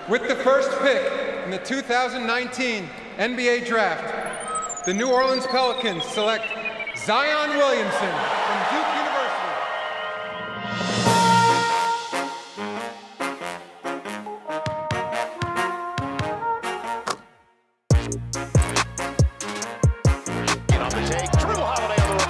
With the first pick in the 2019 NBA Draft, the New Orleans Pelicans select Zion Williamson from Duke University. On the take, Drew Holiday on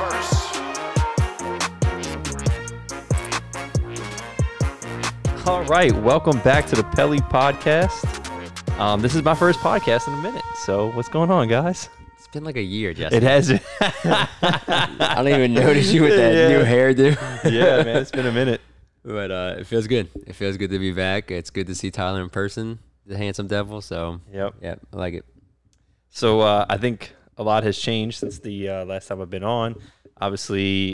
the reverse. All right, welcome back to the Pelly Podcast. This is my first podcast in a minute, so what's going on, guys? It's been like a year, Jesse. It has. I don't even notice you with that new hairdo. Yeah, man, it's been a minute. But it feels good. It feels good to be back. It's good to see Tyler in person, the handsome devil. So, Yep. yeah, I like it. So I think a lot has changed since the last time I've been on. Obviously,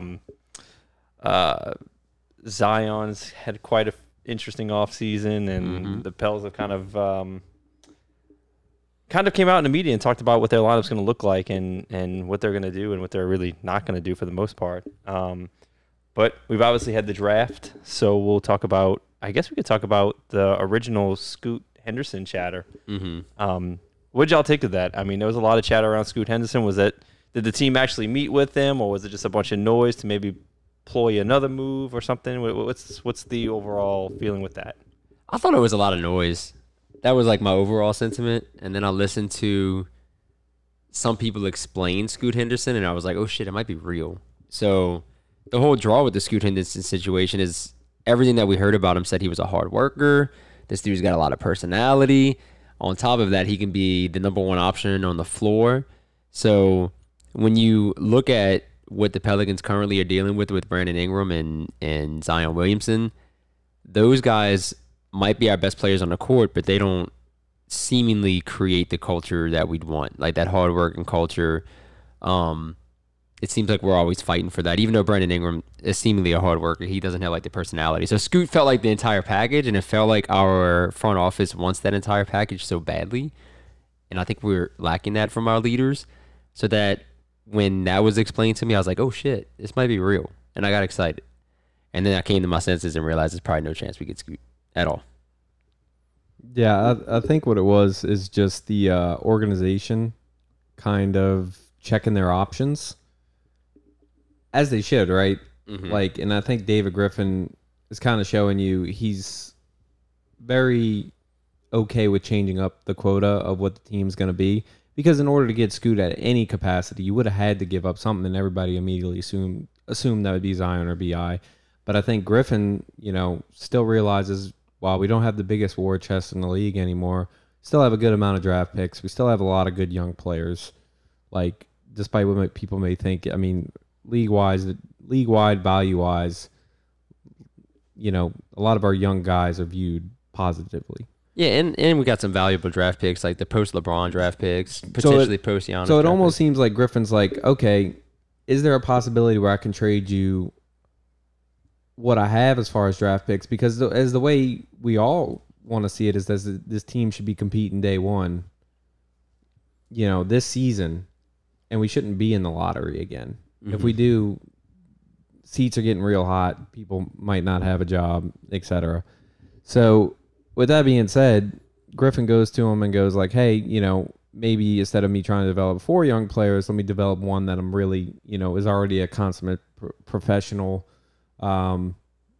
Zion's had quite a interesting offseason, and the Pels have kind of came out in the media and talked about what their lineup's going to look like and what they're going to do and what they're really not going to do for the most part. But we've obviously had the draft, so we'll talk about. I guess we could talk about the original Scoot Henderson chatter. What did y'all take of that? I mean, there was a lot of chatter around Scoot Henderson. Did the team actually meet with him, or was it just a bunch of noise to maybe ploy another move or something? What's the overall feeling with that? I thought it was a lot of noise. That was like my overall sentiment. And then I listened to some people explain Scoot Henderson, and I was like, oh shit, it might be real. So the whole draw with the Scoot Henderson situation is everything that we heard about him said he was a hard worker. This dude's got a lot of personality. On top of that, he can be the number one option on the floor. So when you look at what the Pelicans currently are dealing with Brandon Ingram and Zion Williamson, those guys might be our best players on the court, but they don't seemingly create the culture that we'd want, like that hard working culture. It seems like we're always fighting for that, even though Brandon Ingram is seemingly a hard worker. He doesn't have like the personality. So Scoot felt like the entire package, and it felt like our front office wants that entire package so badly. And I think we're lacking that from our leaders. So that when that was explained to me, I was like, oh shit, this might be real. And I got excited. And then I came to my senses and realized there's probably no chance we get Scoot at all. Yeah, I think what it was is just the organization kind of checking their options, as they should, right? Like, and I think David Griffin is kind of showing you he's very okay with changing up the quota of what the team's going to be, because in order to get Scoot at any capacity, you would have had to give up something, and everybody immediately assumed that would be Zion or BI. But I think Griffin, still realizes, while we don't have the biggest war chest in the league anymore, still have a good amount of draft picks. We still have a lot of good young players. Like, despite what people may think, I mean, league-wide, value-wise, a lot of our young guys are viewed positively. Yeah, and we got some valuable draft picks, like the post-LeBron draft picks, potentially post-Giannis. So it almost seems like Griffin's like, okay, is there a possibility where I can trade you what I have as far as draft picks? Because as the way we all want to see it is that this team should be competing day one, this season, and we shouldn't be in the lottery again. If we do, seats are getting real hot. People might not have a job, etc. So with that being said, Griffin goes to him and goes like, hey, maybe instead of me trying to develop 4 young players, let me develop one that I'm really, is already a consummate professional. What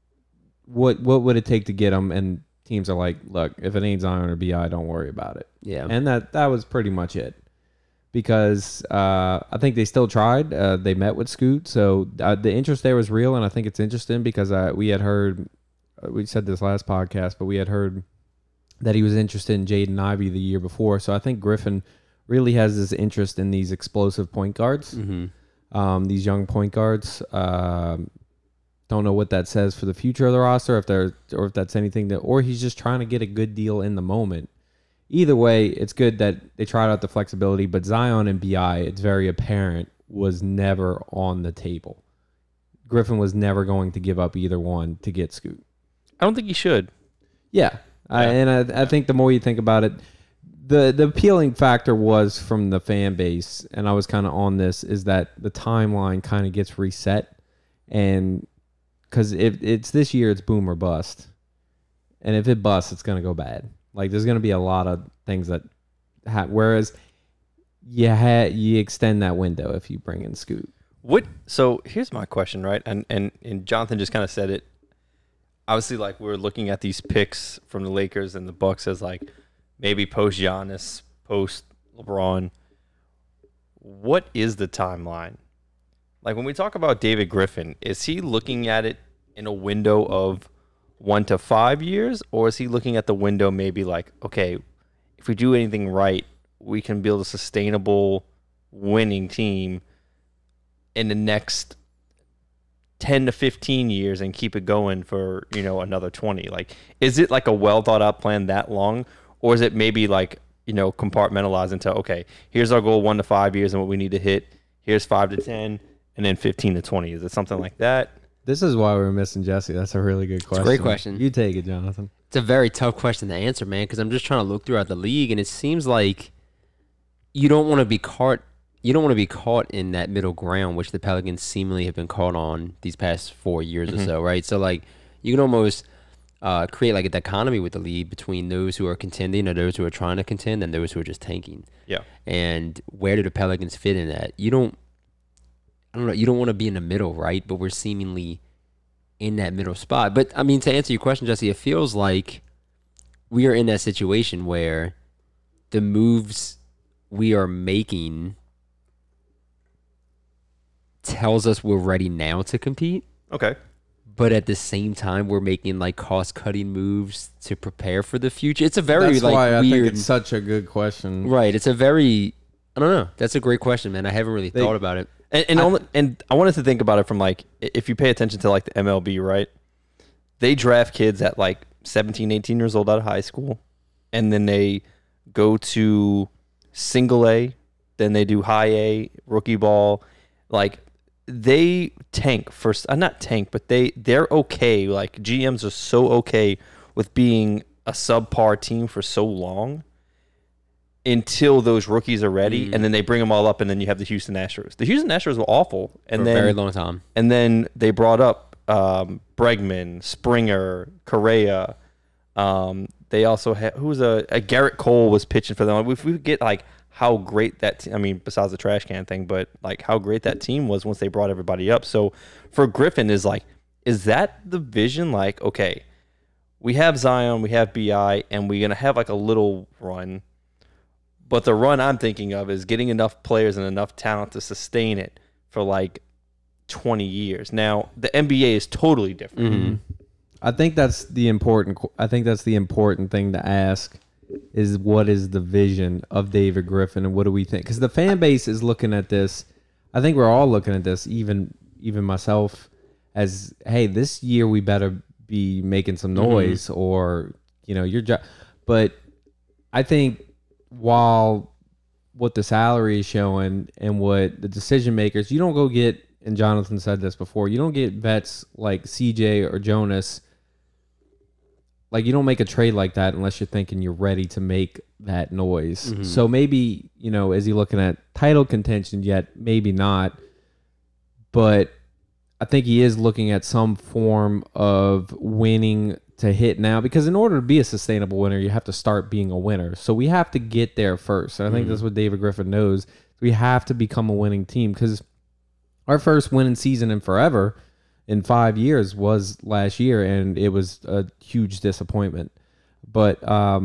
would it take to get him? And teams are like, look, if it ain't Zion or BI, don't worry about it. Yeah. And that was pretty much it. Because I think they still tried. They met with Scoot. So the interest there was real, and I think it's interesting because we had heard, we said this last podcast, but we had heard that he was interested in Jaden Ivey the year before. So I think Griffin really has this interest in these explosive point guards, these young point guards. Don't know what that says for the future of the roster, if that's anything or he's just trying to get a good deal in the moment. Either way, it's good that they tried out the flexibility, but Zion and BI, it's very apparent, was never on the table. Griffin was never going to give up either one to get Scoot. I don't think he should. Yeah. I think the more you think about it, the appealing factor was from the fan base, and I was kind of on this, is that the timeline kind of gets reset. And because if it's this year, it's boom or bust. And if it busts, it's going to go bad. Like there's going to be a lot of things that whereas you extend that window if you bring in Scoot. So here's my question, right? And Jonathan just kind of said it. Obviously, like we're looking at these picks from the Lakers and the Bucks as like maybe post Giannis, post LeBron. What is the timeline? Like when we talk about David Griffin, is he looking at it in a window of 1 to 5 years, or is he looking at the window maybe like, okay, if we do anything right, we can build a sustainable winning team in the next 10 to 15 years and keep it going for, another 20? Like, is it like a well thought out plan that long, or is it maybe like, compartmentalized into, okay, here's our goal 1 to 5 years and what we need to hit. Here's 5 to 10 and then 15 to 20. Is it something like that? This is why we're missing Jesse. That's a really good question. It's a great question. You take it, Jonathan. It's a very tough question to answer, man, because I'm just trying to look throughout the league, and it seems like you don't want to be caught in that middle ground, which the Pelicans seemingly have been caught on these past 4 years or so, right? So, like, you can almost create, like, a dichotomy with the league between those who are contending or those who are trying to contend and those who are just tanking. Yeah. And where do the Pelicans fit in that? You don't want to be in the middle, right? But we're seemingly in that middle spot. But, I mean, to answer your question, Jesse, it feels like we are in that situation where the moves we are making tells us we're ready now to compete. Okay. But at the same time, we're making like cost-cutting moves to prepare for the future. It's a very That's like why weird. I think it's such a good question. Right. It's a very. I don't know. That's a great question, man. I haven't really thought about it. And I wanted to think about it from like, if you pay attention to like the MLB, right? They draft kids at like 17, 18 years old out of high school, and then they go to single A, then they do high A, rookie ball. Like they tank first, not tank, but they're okay. Like GMs are so okay with being a subpar team for so long until those rookies are ready, and then they bring them all up, and then you have the Houston Astros. The Houston Astros were awful, and For a very long time. And then they brought up Bregman, Springer, Correa. They also had a Garrett Cole was pitching for them. If we get like how great that besides the trash can thing, but like how great that team was once they brought everybody up. So for Griffin is that the vision? Like, okay, we have Zion, we have BI, and we're gonna have like a little run. But the run I'm thinking of is getting enough players and enough talent to sustain it for like 20 years. Now, the NBA is totally different. Mm-hmm. I think that's the important thing to ask is what is the vision of David Griffin and what do we think? Because the fan base is looking at this. I think we're all looking at this, even myself, as, hey, this year we better be making some noise or, your job. But I think while what the salary is showing and what the decision makers, you don't go get, and Jonathan said this before, you don't get vets like CJ or Jonas. Like, you don't make a trade like that unless you're thinking you're ready to make that noise. Mm-hmm. So maybe, is he looking at title contention yet? Maybe not. But I think he is looking at some form of winning to hit now, because in order to be a sustainable winner, you have to start being a winner. So we have to get there first. And I think that's what David Griffin knows. We have to become a winning team, because our first winning season in forever, in 5 years, was last year, and it was a huge disappointment. But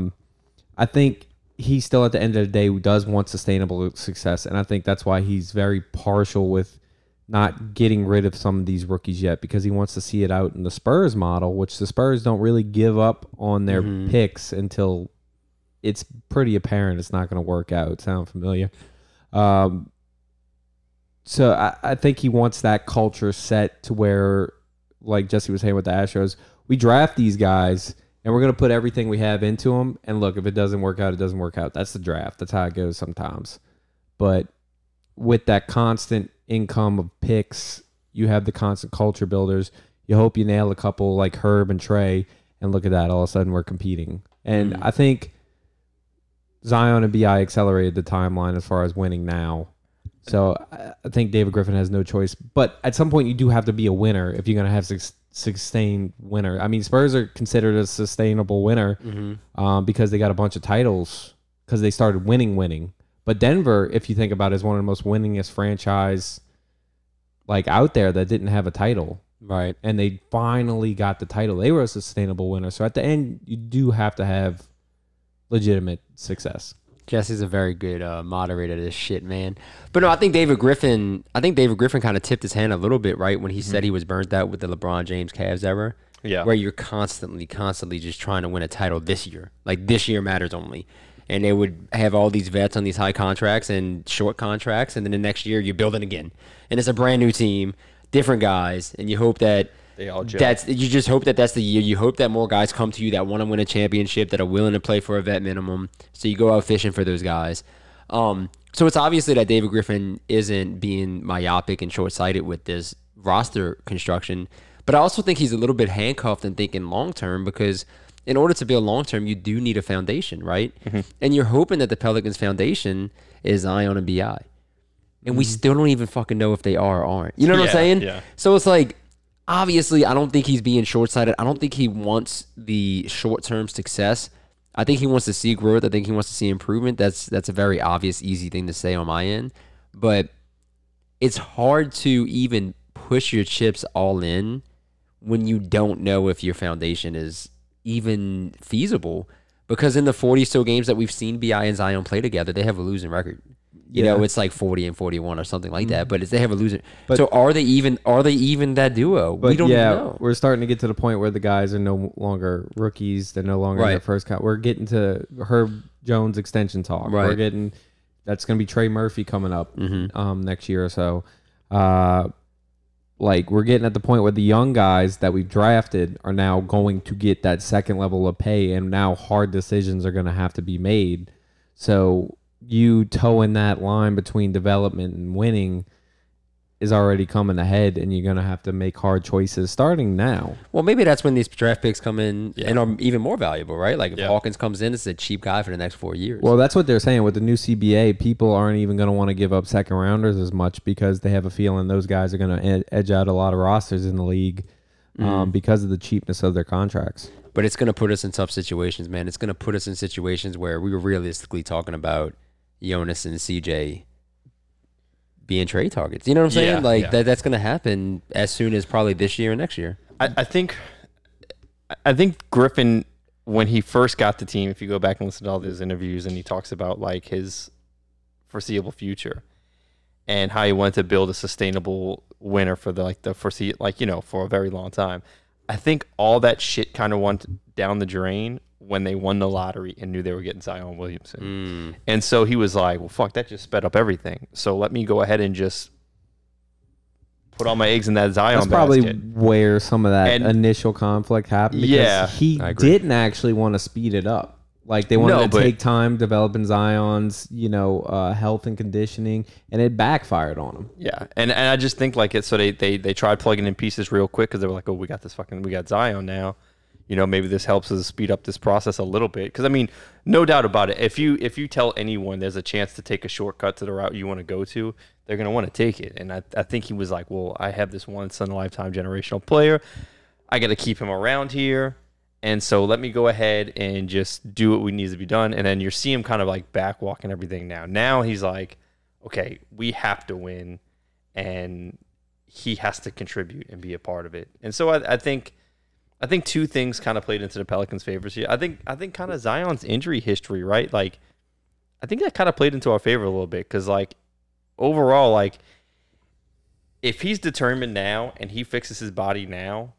I think he still, at the end of the day, does want sustainable success, and I think that's why he's very partial with not getting rid of some of these rookies yet, because he wants to see it out in the Spurs model, which the Spurs don't really give up on their picks until it's pretty apparent it's not going to work out. Sound familiar? So I think he wants that culture set to where, like Jesse was saying with the Astros, we draft these guys and we're going to put everything we have into them. And look, if it doesn't work out, it doesn't work out. That's the draft. That's how it goes sometimes. But with that constant income of picks, you have the constant culture builders. You hope you nail a couple like Herb and Trey, and look at that. All of a sudden we're competing. And I think Zion and BI accelerated the timeline as far as winning now. So I think David Griffin has no choice. But at some point, you do have to be a winner if you're going to have sustained winner. I mean, Spurs are considered a sustainable winner because they got a bunch of titles because they started winning. But Denver, if you think about it, is one of the most winningest franchise like out there that didn't have a title. Right. And they finally got the title. They were a sustainable winner. So at the end, you do have to have legitimate success. Jesse's a very good moderator of this shit, man. But no, I think David Griffin kind of tipped his hand a little bit, right, when he said he was burnt out with the LeBron James Cavs era. Yeah. Where you're constantly just trying to win a title this year. Like, this year matters only. And they would have all these vets on these high contracts and short contracts, and then the next year you're building again. And it's a brand new team, different guys, and you hope that They all gel. you just hope that that's the year. You hope that more guys come to you that want to win a championship, that are willing to play for a vet minimum. So you go out fishing for those guys. So it's obviously that David Griffin isn't being myopic and short-sighted with this roster construction. But I also think he's a little bit handcuffed and thinking long-term because in order to build long-term, you do need a foundation, right? And you're hoping that the Pelicans' foundation is Zion and B.I. And we still don't even fucking know if they are or aren't. You know what I'm saying? Yeah. So it's like, obviously, I don't think he's being short-sighted. I don't think he wants the short-term success. I think he wants to see growth. I think he wants to see improvement. That's a very obvious, easy thing to say on my end. But it's hard to even push your chips all in when you don't know if your foundation is even feasible. Because in the 40 so games that we've seen B.I. and Zion play together, they have a losing record. You know, it's like 40 and 41 or something like that. But they have a losing. So are they even that duo? But We don't know. we're starting to get to the point where the guys are no longer rookies. They're no longer in their Right. first count. We're getting to Herb Jones extension talk. Right. We're getting that's going to be Trey Murphy coming up next year or so. Like we're getting at the point where the young guys that we've drafted are now going to get that second level of pay, and now hard decisions are going to have to be made. So you towing that line between development and winning is already coming ahead, and you're going to have to make hard choices starting now. Well, maybe that's when these draft picks come in and are even more valuable, right? Like if Yeah. Hawkins comes in, it's a cheap guy for the next 4 years. Well, that's what they're saying with the new CBA. People aren't even going to want to give up second rounders as much because they have a feeling those guys are going to edge out a lot of rosters in the league because of the cheapness of their contracts. But it's going to put us in tough situations, man. It's going to put us in situations where we were realistically talking about Jonas and CJ being trade targets. You know what I'm saying? Yeah, yeah. That's going to happen as soon as probably this year or next year. I think Griffin, when he first got the team, if you go back and listen to all his interviews, and he talks about like his foreseeable future and how he wanted to build a sustainable winner for for a very long time. I think all that shit kind of went down the drain when they won the lottery and knew they were getting Zion Williamson. And so he was like, well, fuck, that just sped up everything. So let me go ahead and just put all my eggs in that Zion That's probably basket. where some of that And- initial conflict happened. Because Yeah, he I agree. didn't actually want to speed it up. Like they wanted No, to but- take time developing Zion's, health and conditioning, and it backfired on him. Yeah, and I just think like so they tried plugging in pieces real quick because they were like, oh, we got Zion now, maybe this helps us speed up this process a little bit. Because I mean, no doubt about it, if you tell anyone there's a chance to take a shortcut to the route you want to go to, they're gonna want to take it. And I think he was like, well, I have this once in a lifetime generational player, I got to keep him around here. And so let me go ahead and just do what needs to be done. And then you see him kind of like backwalking everything now. Now he's like, okay, we have to win, and he has to contribute and be a part of it. And so I think two things kind of played into the Pelicans' favors here. I think kind of Zion's injury history, right? Like, I think that kind of played into our favor a little bit because like overall, like if he's determined now and he fixes his body now,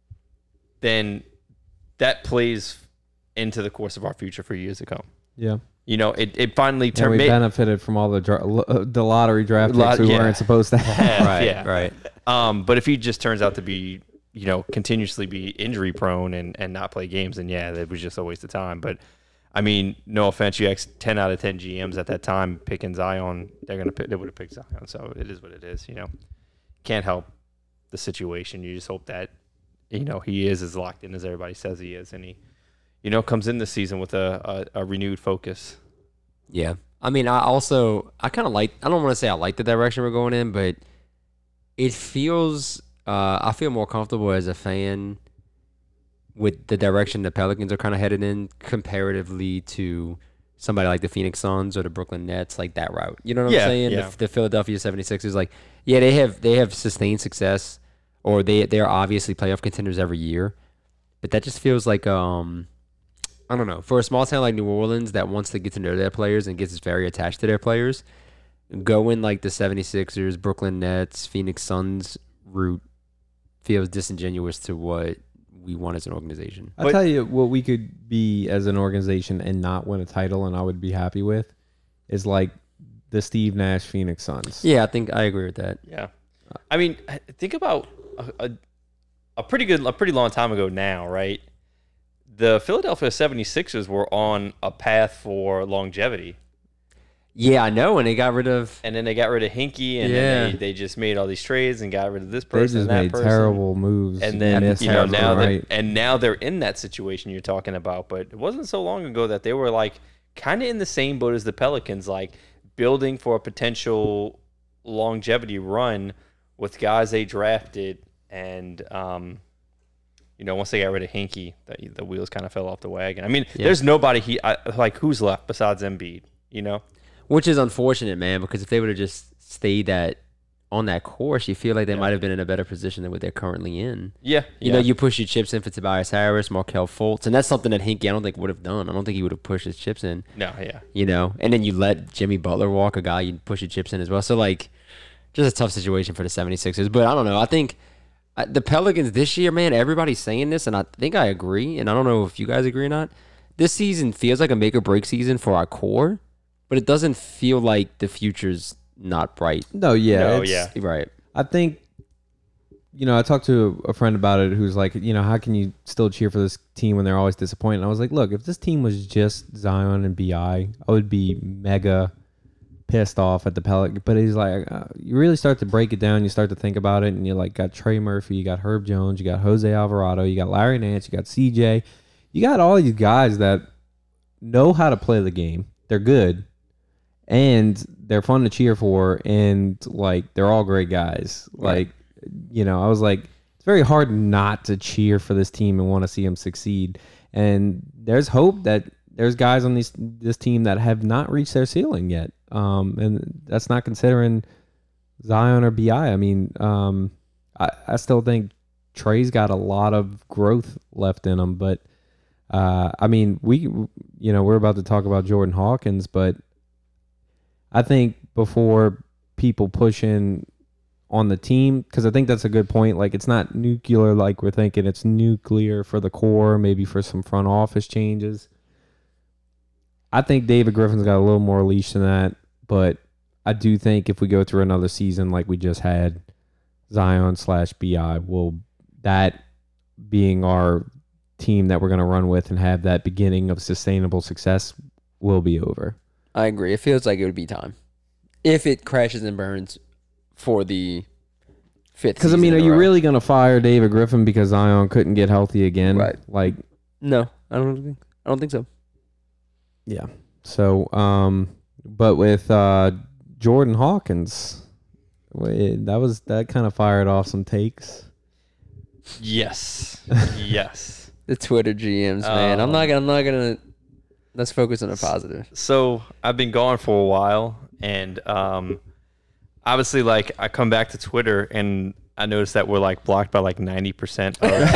then that plays into the course of our future for years to come. Yeah. It finally And turned. we benefited from all the lottery draft picks we weren't supposed to have. Right. But if he just turns out to be, continuously be injury prone and not play games, then yeah, that was just a waste of time. But I mean, no offense, you asked 10 out of 10 GMs at that time picking Zion, they would have picked Zion. So it is what it is. Can't help the situation. You just hope that he is as locked in as everybody says he is, and he, comes in this season with a renewed focus. Yeah. I mean, I kind of like. I don't want to say I like the direction we're going in, but it feels. I feel more comfortable as a fan with the direction the Pelicans are kind of headed in, comparatively to somebody like the Phoenix Suns or the Brooklyn Nets, like that route. You know what I'm saying? Yeah. The Philadelphia 76ers, like, yeah, they have sustained success, or they're obviously playoff contenders every year, but that just feels like I don't know, for a small town like New Orleans that wants to get to know their players and gets very attached to their players, going like the 76ers, Brooklyn Nets, Phoenix Suns route feels disingenuous to what we want as an organization. I'll tell you what we could be as an organization and not win a title, and I would be happy with, is like the Steve Nash Phoenix Suns. Yeah, I think I agree with that. Yeah. I mean, think about a pretty long time ago now, right? The Philadelphia 76ers were on a path for longevity. Yeah, I know, and they got rid of... And then they got rid of Hinkie, and then they just made all these trades and got rid of this person They just and that made person. terrible moves. And then missed now right. now they're in that situation you're talking about. But it wasn't so long ago that they were like kind of in the same boat as the Pelicans, like building for a potential longevity run with guys they drafted, and once they got rid of Hinkie, the wheels kind of fell off the wagon. I mean, there's nobody like who's left besides Embiid, Which is unfortunate, man, because if they would have just stayed on that course, you feel like they might have been in a better position than what they're currently in. Yeah. You know, you push your chips in for Tobias Harris, Markelle Fultz, and that's something that Hinkie, I don't think, would have done. I don't think he would have pushed his chips in. No, yeah. And then you let Jimmy Butler walk, a guy you push your chips in as well. So, like, just a tough situation for the 76ers. But I don't know. I think the Pelicans this year, man, everybody's saying this, and I think I agree, and I don't know if you guys agree or not. This season feels like a make-or-break season for our core, but it doesn't feel like the future's not bright. No, yeah. Right. I think, I talked to a friend about it who's like, how can you still cheer for this team when they're always disappointed? And I was like, look, if this team was just Zion and BI, I would be mega pissed off at the Pelicans. But he's like, you really start to break it down, you start to think about it, and you like got Trey Murphy, you got Herb Jones, you got Jose Alvarado, you got Larry Nance, you got CJ. You got all these guys that know how to play the game. They're good. And they're fun to cheer for, and like they're all great guys. Right. Like, I was like, it's very hard not to cheer for this team and want to see them succeed. And there's hope that there's guys on this team that have not reached their ceiling yet. And that's not considering Zion or BI. I mean, I still think Trey's got a lot of growth left in him, but I mean, we're about to talk about Jordan Hawkins, but I think before people push in on the team, because I think that's a good point. Like, it's not nuclear like we're thinking. It's nuclear for the core, maybe for some front office changes. I think David Griffin's got a little more leash than that, but I do think if we go through another season like we just had, Zion/BI that being our team that we're going to run with and have that beginning of sustainable success will be over. I agree. It feels like it would be time if it crashes and burns for the fifth. Because, I mean, are you really going to fire David Griffin because Zion couldn't get healthy again? Right. Like, no, I don't think so. Yeah. So, but with Jordan Hawkins, that kind of fired off some takes. Yes. Yes. The Twitter GMs, man. I'm not gonna. Let's focus on the positive. So I've been gone for a while, and obviously, like, I come back to Twitter and I noticed that we're like blocked by like 90%.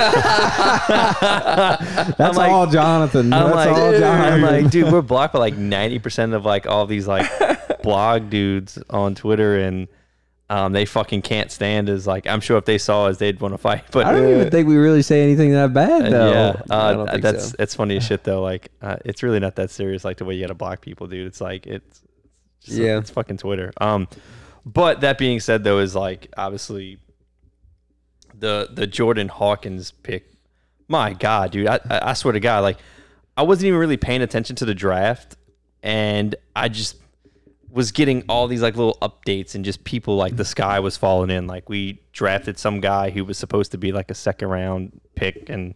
That's like, all Jonathan. I'm That's like, all Jonathan. I'm like, dude, we're blocked by like 90% of like all these like blog dudes on Twitter, and they fucking can't stand us. Like, I'm sure if they saw us, they'd want to fight. But I don't even think we really say anything that bad, though. yeah, I don't think so. it's funny as shit though. Like, it's really not that serious. Like the way you gotta block people, dude. It's like it's fucking Twitter. But that being said, though, is like obviously the Jordan Hawkins pick. My God, dude, I swear to God, like I wasn't even really paying attention to the draft, and I just was getting all these like little updates and just people like the sky was falling in. Like, we drafted some guy who was supposed to be like a second round pick, and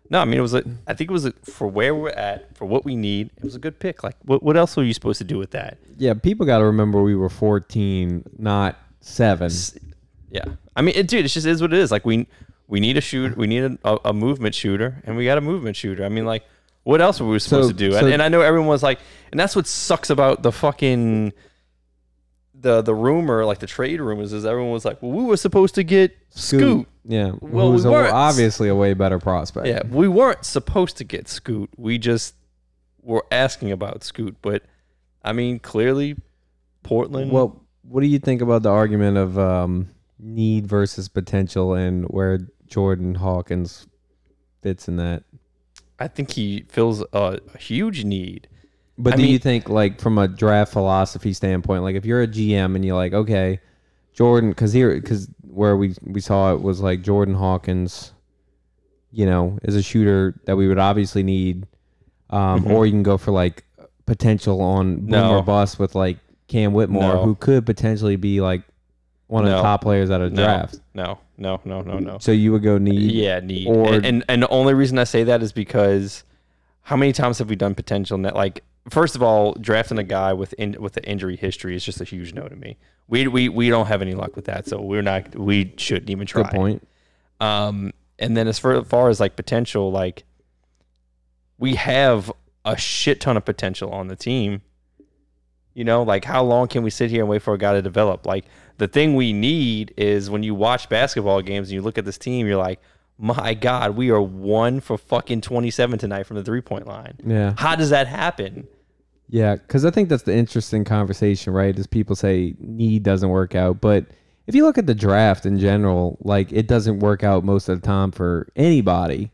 No, I mean I think it was for where we're at, for what we need. It was a good pick. Like, what else were you supposed to do with that? Yeah, people got to remember we were 14, not 7. Yeah, I mean, dude, it just is what it is. Like, we need a shooter, we need a movement shooter, and we got a movement shooter. I mean, like, what else were we supposed to do? And I know everyone was like, and that's what sucks about the fucking the rumor, like the trade rumors, is everyone was like, well, we were supposed to get Scoot. Yeah, Well, who was we weren't. obviously a way better prospect. Yeah, we weren't supposed to get Scoot. We just were asking about Scoot. But, I mean, clearly, Portland. Well, what do you think about the argument of need versus potential and where Jordan Hawkins fits in that? I think he fills a huge need. But I do mean- you think, like, from a draft philosophy standpoint, like, if you're a GM and you're like, okay, Jordan, because where we saw it was like Jordan Hawkins, you know, is a shooter that we would obviously need, or you can go for like potential on boom No. or bust with like Cam Whitmore, No. who could potentially be like one of the No. top players out of the draft. No. So you would go need, Yeah, need. Or- And the only reason I say that is because how many times have we done potential net? Like, first of all, drafting a guy with the injury history is just a huge no to me. We don't have any luck with that, so we shouldn't even try. good point. And then as far as like potential, like we have a shit ton of potential on the team. You know, like how long can we sit here and wait for a guy to develop? Like the thing we need is when you watch basketball games and you look at this team, you're like, my God, we are 1 for fucking 27 tonight from the 3-point line. Yeah. How does that happen? Yeah, because I think that's the interesting conversation, right? Is people say need doesn't work out, but if you look at the draft in general, like it doesn't work out most of the time for anybody.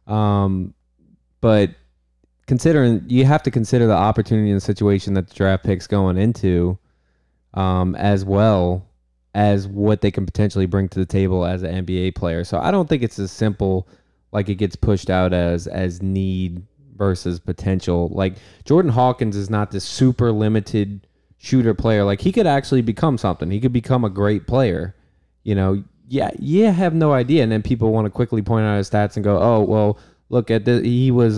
But considering you have to consider the opportunity and situation that the draft pick's going into, as well as what they can potentially bring to the table as an NBA player. So I don't think it's as simple like it gets pushed out as need versus potential. Like Jordan Hawkins is not this super limited shooter player. Like he could actually become something. He could become a great player. You know, yeah, have no idea. And then people want to quickly point out his stats and go, oh, well, look at this. He was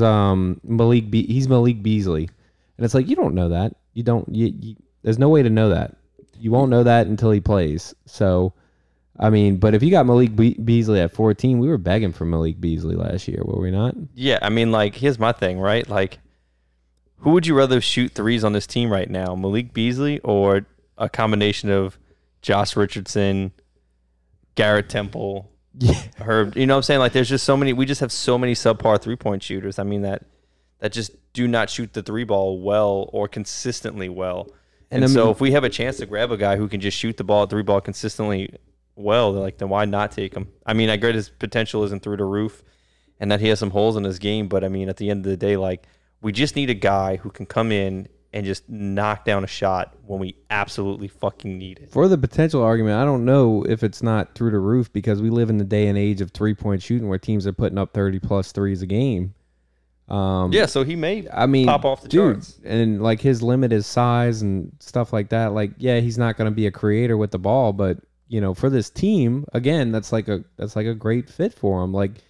he's Malik Beasley. And it's like, you don't know that. You don't, there's no way to know that. You won't know that until he plays. So, I mean, but if you got Malik Beasley at 14, we were begging for Malik Beasley last year, were we not? Yeah, I mean, like, here's my thing, right? Like, who would you rather shoot threes on this team right now, Malik Beasley or a combination of Josh Richardson, Garrett Temple, Herb? You know what I'm saying? Like, there's just so many. We just have so many subpar 3-point shooters. I mean, that just do not shoot the 3 ball well or consistently well. And so if we have a chance to grab a guy who can just shoot the ball, 3 ball consistently well, then why not take him? I mean, I get his potential isn't through the roof and that he has some holes in his game, but I mean, at the end of the day, like, we just need a guy who can come in and just knock down a shot when we absolutely fucking need it. For the potential argument, I don't know if it's not through the roof because we live in the day and age of 3-point shooting where teams are putting up 30-plus threes a game. Yeah, so he may pop off the dude, charts. And like his limit is size and stuff like that. Like, yeah, he's not going to be a creator with the ball, but you know, for this team, again, that's like a great fit for him. Like,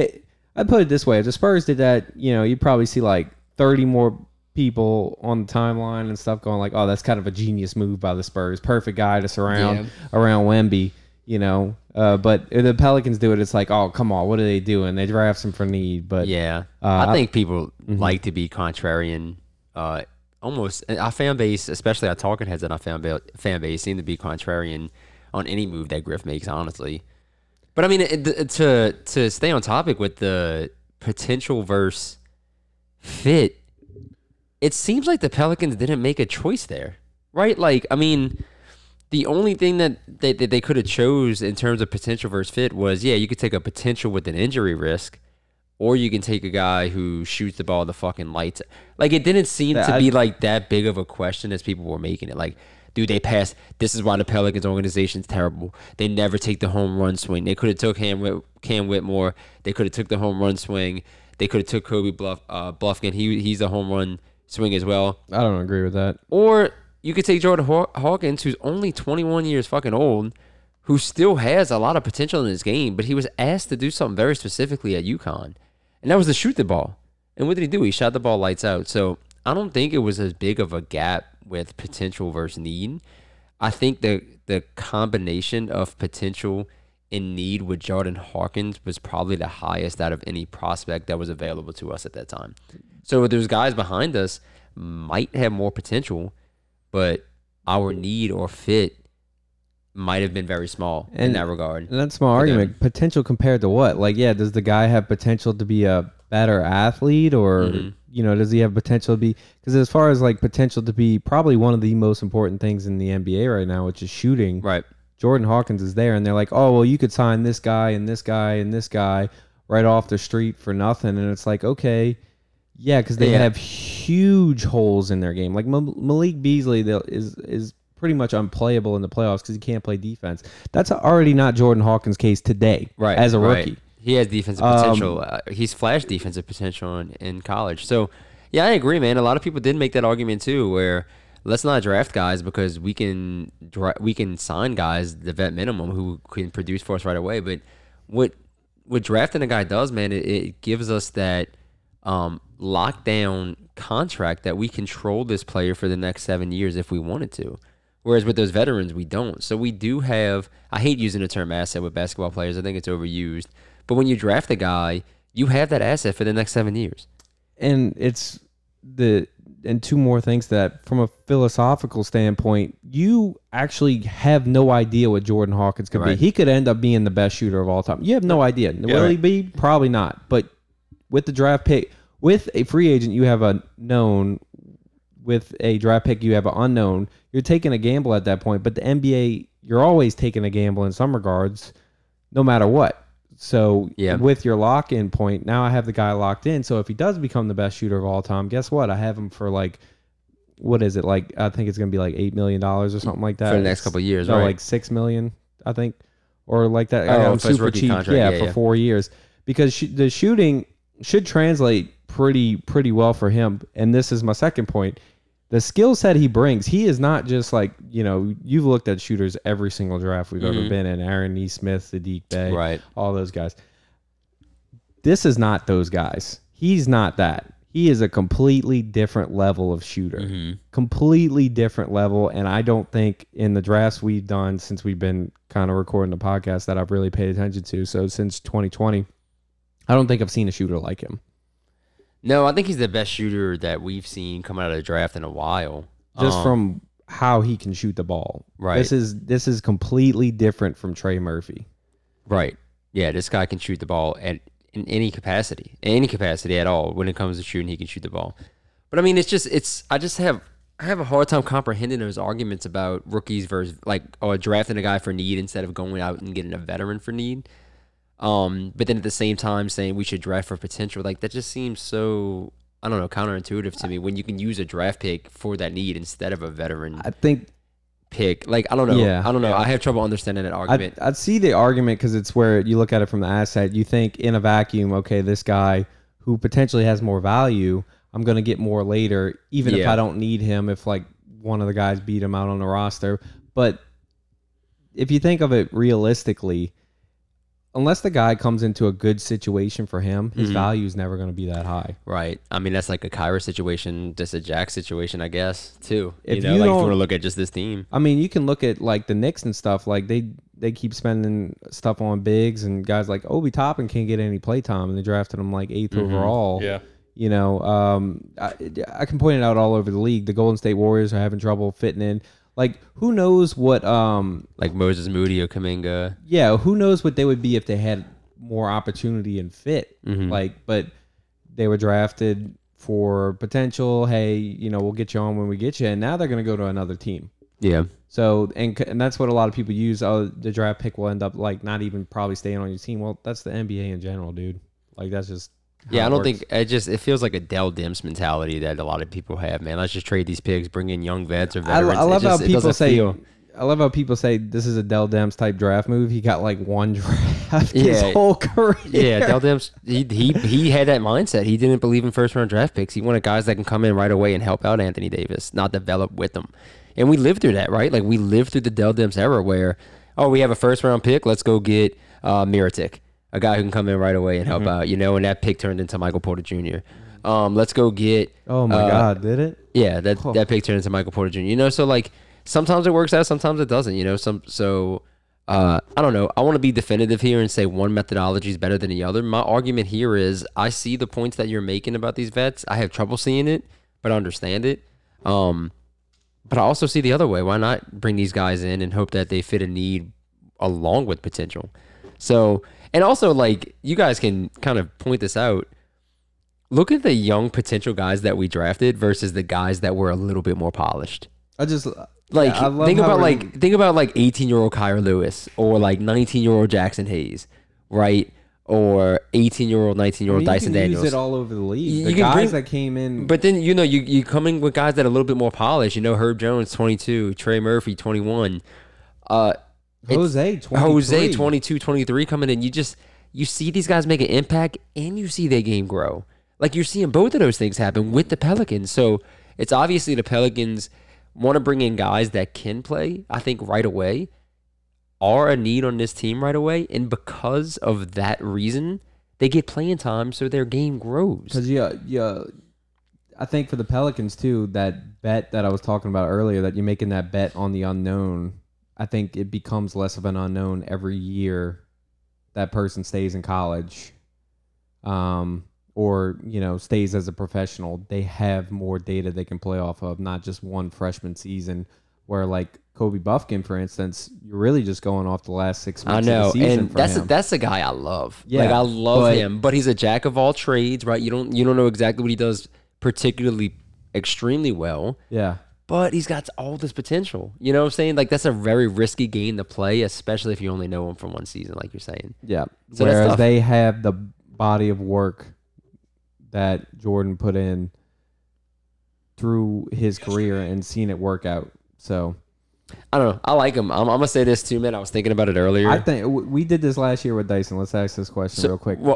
I put it this way: if the Spurs did that, you know, you'd probably see like 30 more people on the timeline and stuff going like, "Oh, that's kind of a genius move by the Spurs. Perfect guy to surround around Wemby." You know, but if the Pelicans do it, it's like, oh, come on, what are they doing? They draft him for need, but yeah, I think people like to be contrarian. Almost our fan base, especially our talking heads in our fan base, seem to be contrarian on any move that Griff makes, honestly. But I mean, to stay on topic with the potential versus fit, it seems like the Pelicans didn't make a choice there, right? Like, I mean, the only thing that they could have chose in terms of potential versus fit was, yeah, you could take a potential with an injury risk, or you can take a guy who shoots the ball the fucking lights. Like, it didn't seem to be like that big of a question as people were making it. Like, dude, they passed. This is why the Pelicans organization's terrible. They never take the home run swing. They could have took Cam Whitmore. They could have took the home run swing. They could have took Kobe Bluffkin. He's a home run swing as well. I don't agree with that. Or you could take Jordan Hawkins, who's only 21 years fucking old, who still has a lot of potential in his game, but he was asked to do something very specifically at UConn. And that was to shoot the ball. And what did he do? He shot the ball lights out. So I don't think it was as big of a gap with potential versus need. I think the combination of potential and need with Jordan Hawkins was probably the highest out of any prospect that was available to us at that time. So those guys behind us might have more potential, but our need or fit might have been very small in that regard. And that's my argument. Potential compared to what? Like, yeah, does the guy have potential to be a better athlete, or does he have potential to be? Because as far as like potential to be probably one of the most important things in the NBA right now, which is shooting. Right. Jordan Hawkins is there, and they're like, oh well, you could sign this guy and this guy and this guy right off the street for nothing, and it's like, okay, yeah, because they have huge holes in their game. Like Malik Beasley is pretty much unplayable in the playoffs because he can't play defense. That's already not Jordan Hawkins' case today, right? As a rookie, he has defensive potential. He's flashed defensive potential in college. So, yeah, I agree, man. A lot of people did make that argument too, where let's not draft guys because we can sign guys the vet minimum who can produce for us right away. But what drafting a guy does, man, it gives us that lockdown contract that we control this player for the next 7 years if we wanted to. Whereas with those veterans, we don't. So we do have, I hate using the term asset with basketball players. I think it's overused. But when you draft a guy, you have that asset for the next 7 years. And and two more things that from a philosophical standpoint, you actually have no idea what Jordan Hawkins could be. He could end up being the best shooter of all time. You have no idea. Will he be? Probably not. But with the draft pick, with a free agent, you have a known. With a draft pick, you have an unknown. You're taking a gamble at that point. But the NBA, you're always taking a gamble in some regards, no matter what. So with your lock-in point, now I have the guy locked in. So if he does become the best shooter of all time, guess what? I have him for like, what is it? Like, I think it's going to be like $8 million or something like that. For the next couple of years, no, right? like $6 million, I think. Or like that. Oh, I'm super cheap. Contract. For 4 years. Because the shooting should translate pretty well for him. And this is my second point. The skill set he brings, he is not just like, you've looked at shooters every single draft we've ever been in. Aaron Nesmith, Sadiq Bey, all those guys. This is not those guys. He's not that. He is a completely different level of shooter. Completely different level. And I don't think in the drafts we've done since we've been kind of recording the podcast that I've really paid attention to. So since 2020, I don't think I've seen a shooter like him. No, I think he's the best shooter that we've seen come out of the draft in a while. Just from how he can shoot the ball. Right. This is completely different from Trey Murphy. Right. Yeah, this guy can shoot the ball in any capacity at all. When it comes to shooting, he can shoot the ball. But I mean, I have a hard time comprehending those arguments about rookies versus drafting a guy for need instead of going out and getting a veteran for need. But then at the same time saying we should draft for potential, like that just seems so, I don't know, counterintuitive to me when you can use a draft pick for that need instead of a veteran. I think pick. Like, I don't know. Yeah. I don't know. I have trouble understanding that argument. I'd see the argument because it's where you look at it from the asset. You think in a vacuum, okay, this guy who potentially has more value, I'm going to get more later, even if I don't need him, if like one of the guys beat him out on the roster. But if you think of it realistically, unless the guy comes into a good situation for him, his value is never going to be that high. Right. I mean, that's like a Kyra situation, just a Jack situation, I guess, too. If you you want to look at just this team. I mean, you can look at like the Knicks and stuff. Like they keep spending stuff on bigs, and guys like Obi Toppin can't get any play time, and they drafted him like 8th overall. Yeah. I can point it out all over the league. The Golden State Warriors are having trouble fitting in. Like, who knows what like Moses Moody or Kuminga. Yeah, who knows what they would be if they had more opportunity and fit. But they were drafted for potential, hey, we'll get you on when we get you, and now they're going to go to another team. Yeah. So, and that's what a lot of people use. Oh, the draft pick will end up like not even probably staying on your team. Well, that's the NBA in general, dude. Like, that's just I don't think it feels like a Dell Demps mentality that a lot of people have, man. Let's just trade these picks, bring in young vets or veterans. I love how people say this is a Dell Demps type draft move. He got like one draft his whole career. Yeah, Dell Demps, he had that mindset. He didn't believe in first round draft picks. He wanted guys that can come in right away and help out Anthony Davis, not develop with them. And we lived through that, right? Like, we lived through the Dell Demps era where, we have a first round pick, let's go get Mirotic. a guy who can come in right away and help out, and that pick turned into Michael Porter Jr. Let's go get. Oh my God, did it? Yeah, that pick turned into Michael Porter Jr. So like sometimes it works out, sometimes it doesn't. I don't know. I want to be definitive here and say one methodology is better than the other. My argument here is I see the points that you're making about these vets. I have trouble seeing it, but I understand it. But I also see the other way. Why not bring these guys in and hope that they fit a need along with potential? So, and also like you guys can kind of point this out. Look at the young potential guys that we drafted versus the guys that were a little bit more polished. I just Like yeah, I love think how about we're- think about like 18-year-old Kyra Lewis or like 19-year-old Jackson Hayes, right? Or 18-year-old, 19-year-old you Dyson can Daniels. use it all over the league. You The can guys bring- that came in, But then you come in with guys that are a little bit more polished. Herb Jones 22, Trey Murphy 21, Jose 23. Jose 22, 23 coming in. You see these guys make an impact and you see their game grow. Like you're seeing both of those things happen with the Pelicans. So it's obviously the Pelicans want to bring in guys that can play, I think, right away, are a need on this team right away. And because of that reason, they get playing time so their game grows. Because I think for the Pelicans too, that bet that I was talking about earlier, that you're making that bet on the unknown, I think it becomes less of an unknown every year that person stays in college, or stays as a professional. They have more data they can play off of, not just one freshman season. Where like Kobe Buffkin, for instance, you're really just going off the last 6 I months know, of the season. and for that's him. that's a guy I love. Yeah, like I love but- him, but he's a jack of all trades, right? You don't know exactly what he does particularly extremely well, yeah. but he's got all this potential. You know what I'm saying? Like that's a very risky game to play, especially if you only know him from one season, like you're saying. Yeah. So that's Whereas tough. they have the body of work that Jordan put in through his career and seen it work out. So I don't know. I like him. I'm gonna say this too, man. I was thinking about it earlier. I think we did this last year with Dyson. Let's ask this question So, real quick. well-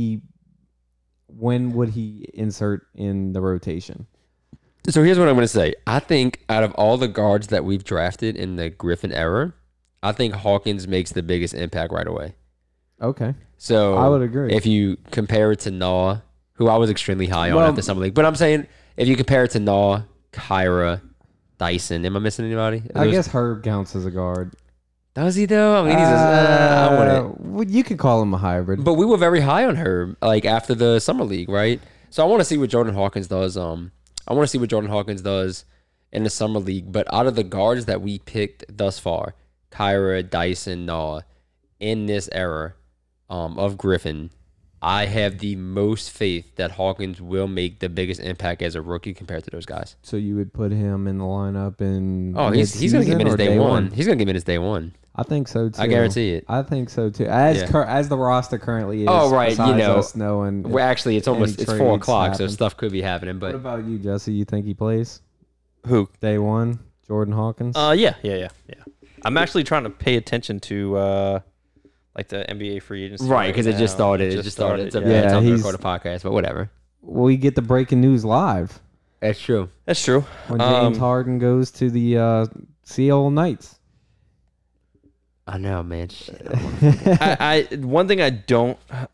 When would he insert in the rotation? So here's what I'm going to say. I think out of all the guards that we've drafted in the Griffin era, I think Hawkins makes the biggest impact right away. Okay. So I would agree. If you compare it to Naw, who I was extremely high on Well- after Summer League, but I'm saying if you compare it to Naw, Kyra, Dyson, am I missing anybody? I guess Herb counts as a guard. Does he though? I mean, I wouldn't. Well, you could call him a hybrid. But we were very high on her, like after the Summer League, right? So I want to see what Jordan Hawkins does. I want to see what Jordan Hawkins does in the Summer League. But out of the guards that we picked thus far, Kyra, Dyson, Naw, in this era of Griffin, I have the most faith that Hawkins will make the biggest impact as a rookie compared to those guys. So you would put him in the lineup in Oh, he's going to give mid-season him his or day one. He's going to give him his day one. I think so too. I guarantee it. I think so too. As Yeah. as the roster currently is. Oh, right, besides know. us knowing. Well, actually, it's almost any 4 trades o'clock, so happen. stuff could be happening. What But about you, Jesse? You think he plays Who? day one? Jordan Hawkins. Yeah. I'm actually trying to pay attention to like the NBA free agency. right, because it just now. started. It just started. It's a yeah. bad Yeah, time to he's- record a podcast, but whatever. We get the breaking news live That's true. That's true. when James Harden goes to the Seattle Knights. I know, man. Shit. I one thing I don't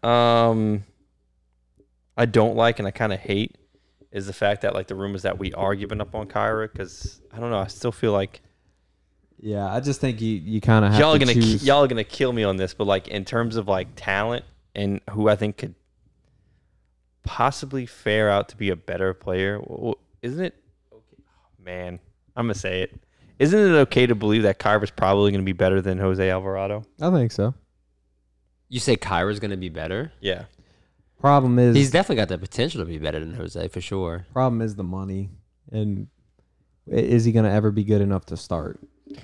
like and I kind of hate is the fact that like the rumors that we are giving up on Kyra, because I don't know, I still feel like Yeah, I just think you kind of have y'all are to gonna choose. y'all are gonna kill me on this, but like in terms of like talent and who I think could possibly fare out to be a better player, isn't it? Okay, man, I'm gonna say it. Isn't it okay to believe that Kyra's probably gonna be better than Jose Alvarado? I think so. You say Kyra's going to be better? Yeah. Problem is, He's definitely got the potential to be better than Jose, for sure. problem is the money, and is he going to ever be good enough to start?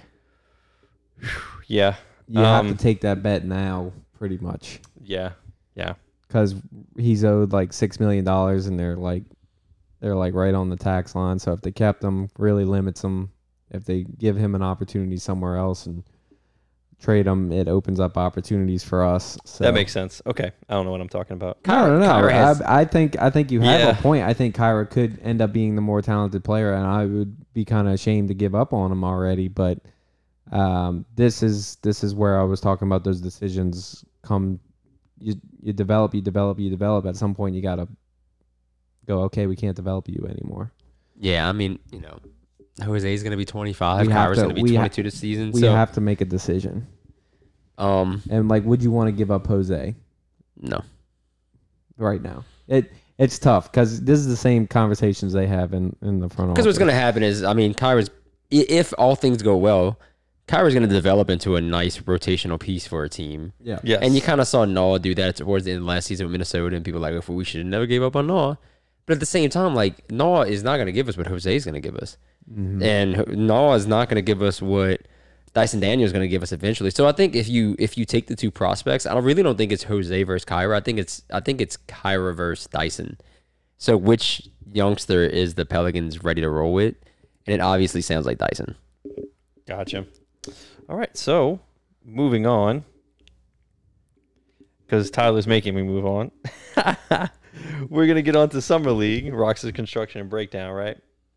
Yeah. You have to take that bet now, pretty much, Yeah. Yeah. because he's owed like $6 million, and they're like right on the tax line. So if they kept him, really limits him. If they give him an opportunity somewhere else and trade him, it opens up opportunities for us. So That makes sense. Okay. I don't know what I'm talking about. No. Kyra has- I think you have Yeah. a point. I think Kyra could end up being the more talented player, and I would be kind of ashamed to give up on him already. But this is where I was talking about those decisions come you develop. At some point, you gotta go. Okay, we can't develop you anymore. Yeah, I mean, Jose's gonna be 25. We have Kyra's to- gonna be we ha- 22 this season. We so have to make a decision. And like, would you want to give up Jose no. right now? It's tough because this is the same conversations they have in the front office. Because what's going to happen is, I mean, if all things go well, Kyra's going to develop into a nice rotational piece for a team. Yeah. Yes. And you kind of saw Noah do that towards the end of last season with Minnesota, and people were like, we should have never gave up on Noah. But at the same time, like, Noah is not going to give us what Jose's going to give us. Mm-hmm. And Noah is not going to give us what Dyson Daniels is going to give us eventually. So I think if you take the two prospects, I really don't think it's Jose versus Kyra. I think it's Kyra versus Dyson. So which youngster is the Pelicans ready to roll with? And it obviously sounds like Dyson. Gotcha. All right, so moving on, because Tyler's making me move on. We're gonna get on to Summer League, Roxas Construction and Breakdown, right?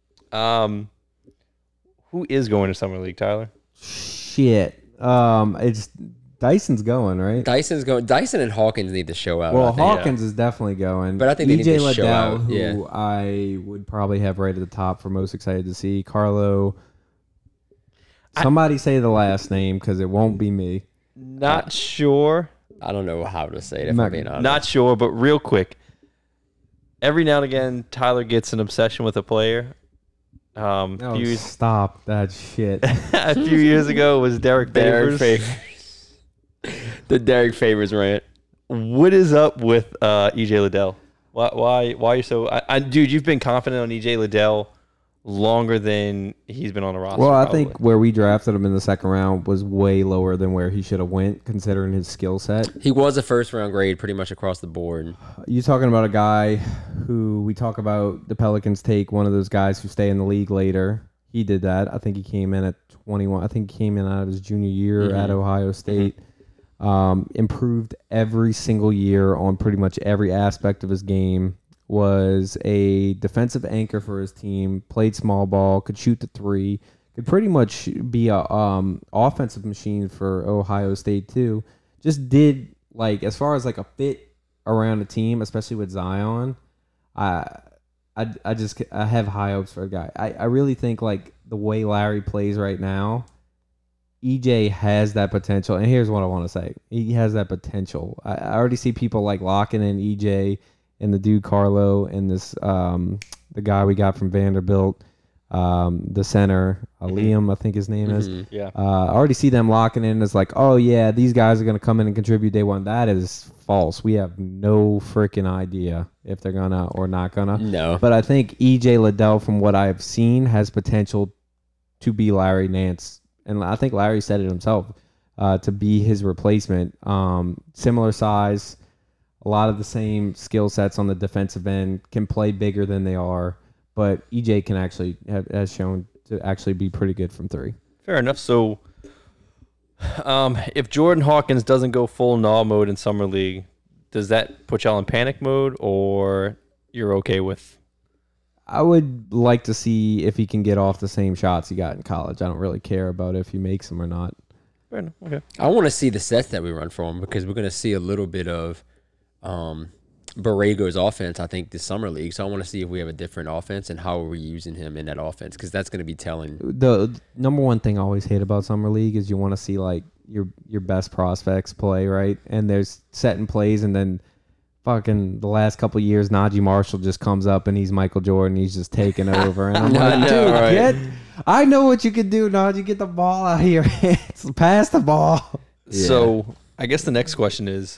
Who is going to Summer League, Tyler? Shit. It's Dyson's going, right? Dyson's going. Dyson and Hawkins need to show out. Well, I think. Hawkins is definitely going. But I think they need EJ to show Liddell, out, who yeah. I would probably have right at the top for most excited to see. Carlo. Somebody say the last name because it won't be me. Not sure. I don't know how to say it if Not- I'm being honest. Not sure, but real quick. Every now and again, Tyler gets an obsession with a player. Oh, Few, stop that shit. a few years ago, it was Derek Derek Favors. Favors. The Derek Favors rant. What is up with EJ Liddell? Why are you so? Dude, you've been confident on EJ Liddell longer than he's been on the roster. Well, I probably. think where we drafted him in the second round was way lower than where he should have went, considering his skill set. He was a first round grade pretty much across the board. You talking about a guy who we talk about the Pelicans take one of those guys who stay in the league later. He did that. I think he came in at 21. I think he came in out of his junior year at Ohio State. Improved every single year on pretty much every aspect of his game. Was a defensive anchor for his team. Played small ball. Could shoot the three. Could pretty much be a offensive machine for Ohio State too. Just did like as far as like a fit around the team, especially with Zion. I have high hopes for a guy. I really think like the way Larry plays right now, EJ has that potential. And here's what I want to say: he has that potential. I already see people like locking in EJ and the dude Carlo and this the guy we got from Vanderbilt, the center Liam, I think his name is. Yeah. I already see them locking in as like, oh yeah, these guys are gonna come in and contribute day one. That is false. We have no freaking idea if they're gonna or not gonna. No. But I think EJ Liddell, from what I've seen, has potential to be Larry Nance, and I think Larry said it himself, to be his replacement. Similar size, a lot of the same skill sets on the defensive end, can play bigger than they are, but EJ can actually has shown to actually be pretty good from three. Fair enough. So, if Jordan Hawkins doesn't go full gnaw mode in Summer League, does that put y'all in panic mode, or you're okay with? I would like to see if he can get off the same shots he got in college. I don't really care about if he makes them or not. Fair enough. Okay. I want to see the sets that we run for him because we're going to see a little bit of Borrego's offense, I think, this Summer League. So I want to see if we have a different offense and how we're using him in that offense because that's going to be telling. The number one thing I always hate about Summer League is you want to see like your best prospects play, right? And there's setting plays, and then fucking the last couple of years, Najee Marshall just comes up and he's Michael Jordan. He's just taking over, and I'm like, dude, right? I know what you can do, Najee. Get the ball out of your hands. Pass the ball. So I guess the next question is,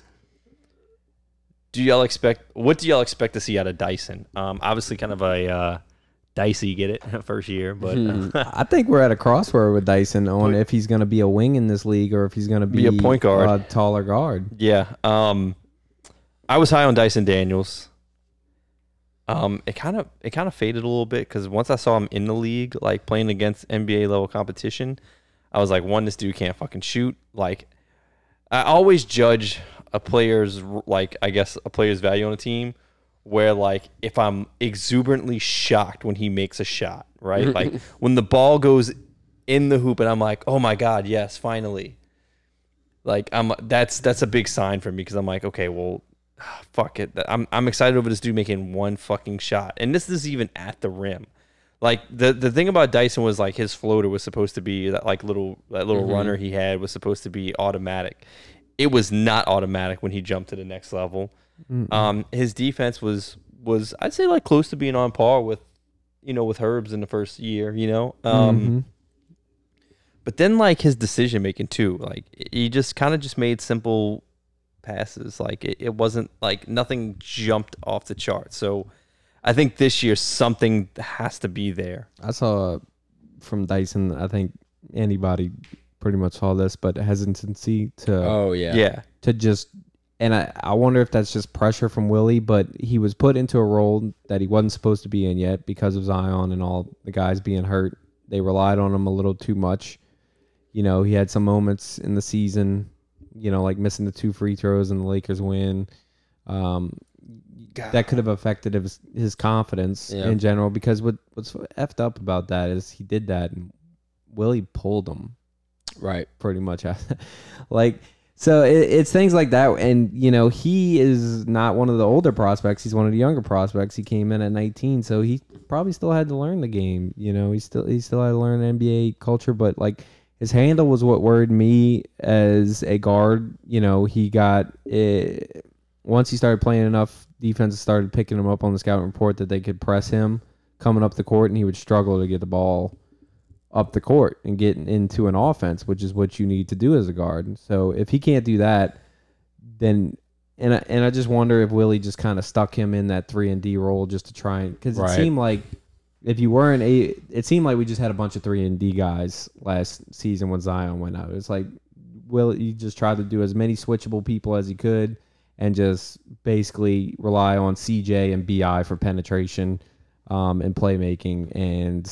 what do y'all expect to see out of Dyson? Obviously kind of a dicey get it first year, but I think we're at a crossroad with Dyson on if he's going to be a wing in this league or if he's going to be a point guard, a taller guard. Yeah. I was high on Dyson Daniels. It kind of faded a little bit because once I saw him in the league, like playing against NBA level competition, I was like, one, this dude can't fucking shoot. Like, I always judge a player's value on a team where like if I'm exuberantly shocked when he makes a shot, right? Like when the ball goes in the hoop and I'm like, oh my God, yes, finally. Like that's a big sign for me because I'm like, okay, well, fuck it. I'm excited over this dude making one fucking shot, and this is even at the rim. Like the thing about Dyson was like his floater was supposed to be that little runner he had was supposed to be automatic. It was not automatic when he jumped to the next level. His defense was I'd say like close to being on par with Herb's in the first year. But then like his decision making too, like he just kind of just made simple passes. Like it wasn't like nothing jumped off the chart. So I think this year something has to be there. I saw from Dyson, I think anybody pretty much saw this, but hesitancy to to just, and I wonder if that's just pressure from Willie, but he was put into a role that he wasn't supposed to be in yet because of Zion and all the guys being hurt. They relied on him a little too much. He had some moments in the season, like missing the 2 free throws and the Lakers win. That could have affected his confidence in general, because what's effed up about that is he did that and Willie pulled him. Right. Pretty much. Like, so it's things like that. And, he is not one of the older prospects. He's one of the younger prospects. He came in at 19, so he probably still had to learn the game. He still had to learn NBA culture, but like his handle was what worried me as a guard. He got it. Once he started playing enough, defenses started picking him up on the scouting report that they could press him coming up the court, and he would struggle to get the ball up the court and get into an offense, which is what you need to do as a guard. So if he can't do that, then and I just wonder if Willie just kind of stuck him in that 3-and-D role just to try and, because it seemed like if you weren't it seemed like we just had a bunch of 3-and-D guys last season when Zion went out. It's like Willie just tried to do as many switchable people as he could and just basically rely on CJ and BI for penetration and playmaking. And,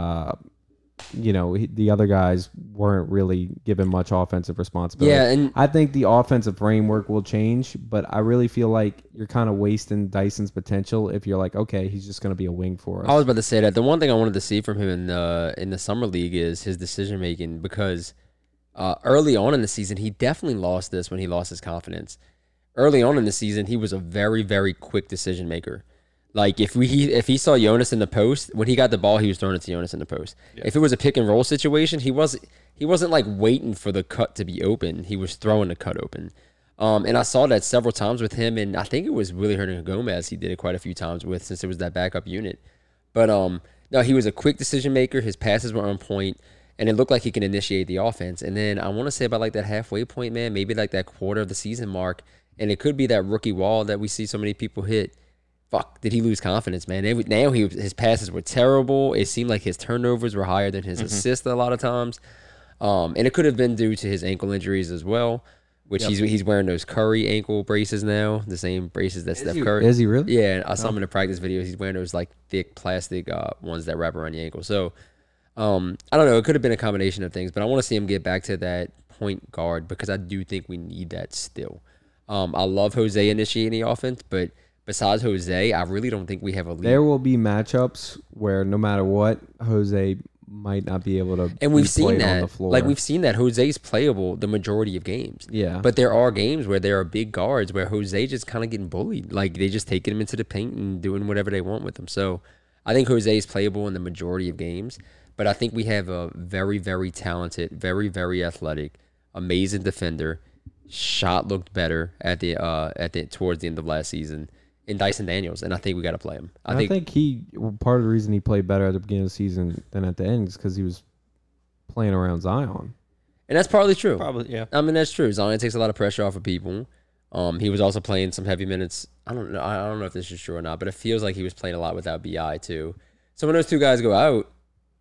the other guys weren't really given much offensive responsibility. Yeah, and I think the offensive framework will change, but I really feel like you're kind of wasting Dyson's potential if you're like, okay, he's just going to be a wing for us. I was about to say that. The one thing I wanted to see from him in the summer league is his decision making, because early on in the season, he definitely lost this when he lost his confidence. Early on in the season, he was a very, very quick decision maker. Like if he saw Jonas in the post, when he got the ball, he was throwing it to Jonas in the post. Yeah. If it was a pick and roll situation, he wasn't like waiting for the cut to be open. He was throwing the cut open. And I saw that several times with him, and I think it was Willie Hernangomez he did it quite a few times with, since it was that backup unit. But no, he was a quick decision maker. His passes were on point, and it looked like he can initiate the offense. And then I want to say about like that halfway point, man, maybe like that quarter of the season mark, and it could be that rookie wall that we see so many people hit. Fuck, did he lose confidence, man? His passes were terrible. It seemed like his turnovers were higher than his assists a lot of times. And it could have been due to his ankle injuries as well, which he's wearing those Curry ankle braces now, the same braces that Steph Curry. Is he really? Yeah, I saw him in the practice videos. He's wearing those like thick plastic ones that wrap around the ankle. So I don't know. It could have been a combination of things, but I want to see him get back to that point guard, because I do think we need that still. I love Jose initiating the offense, but besides Jose, I really don't think we have a lead. There will be matchups where no matter what, Jose might not be able to. And we've seen that. On the floor. Like we've seen that Jose's playable the majority of games. Yeah. But there are games where there are big guards where Jose just kind of getting bullied. Like they just taking him into the paint and doing whatever they want with him. So I think Jose is playable in the majority of games. But I think we have a very, very talented, very, very athletic, amazing defender. Shot looked better at the towards the end of last season in Dyson Daniels, and I think we got to play him. I think part of the reason he played better at the beginning of the season than at the end is because he was playing around Zion, and that's probably true. Probably, yeah. I mean, that's true. Zion takes a lot of pressure off of people. He was also playing some heavy minutes. I don't know if this is true or not, but it feels like he was playing a lot without BI too. So when those two guys go out,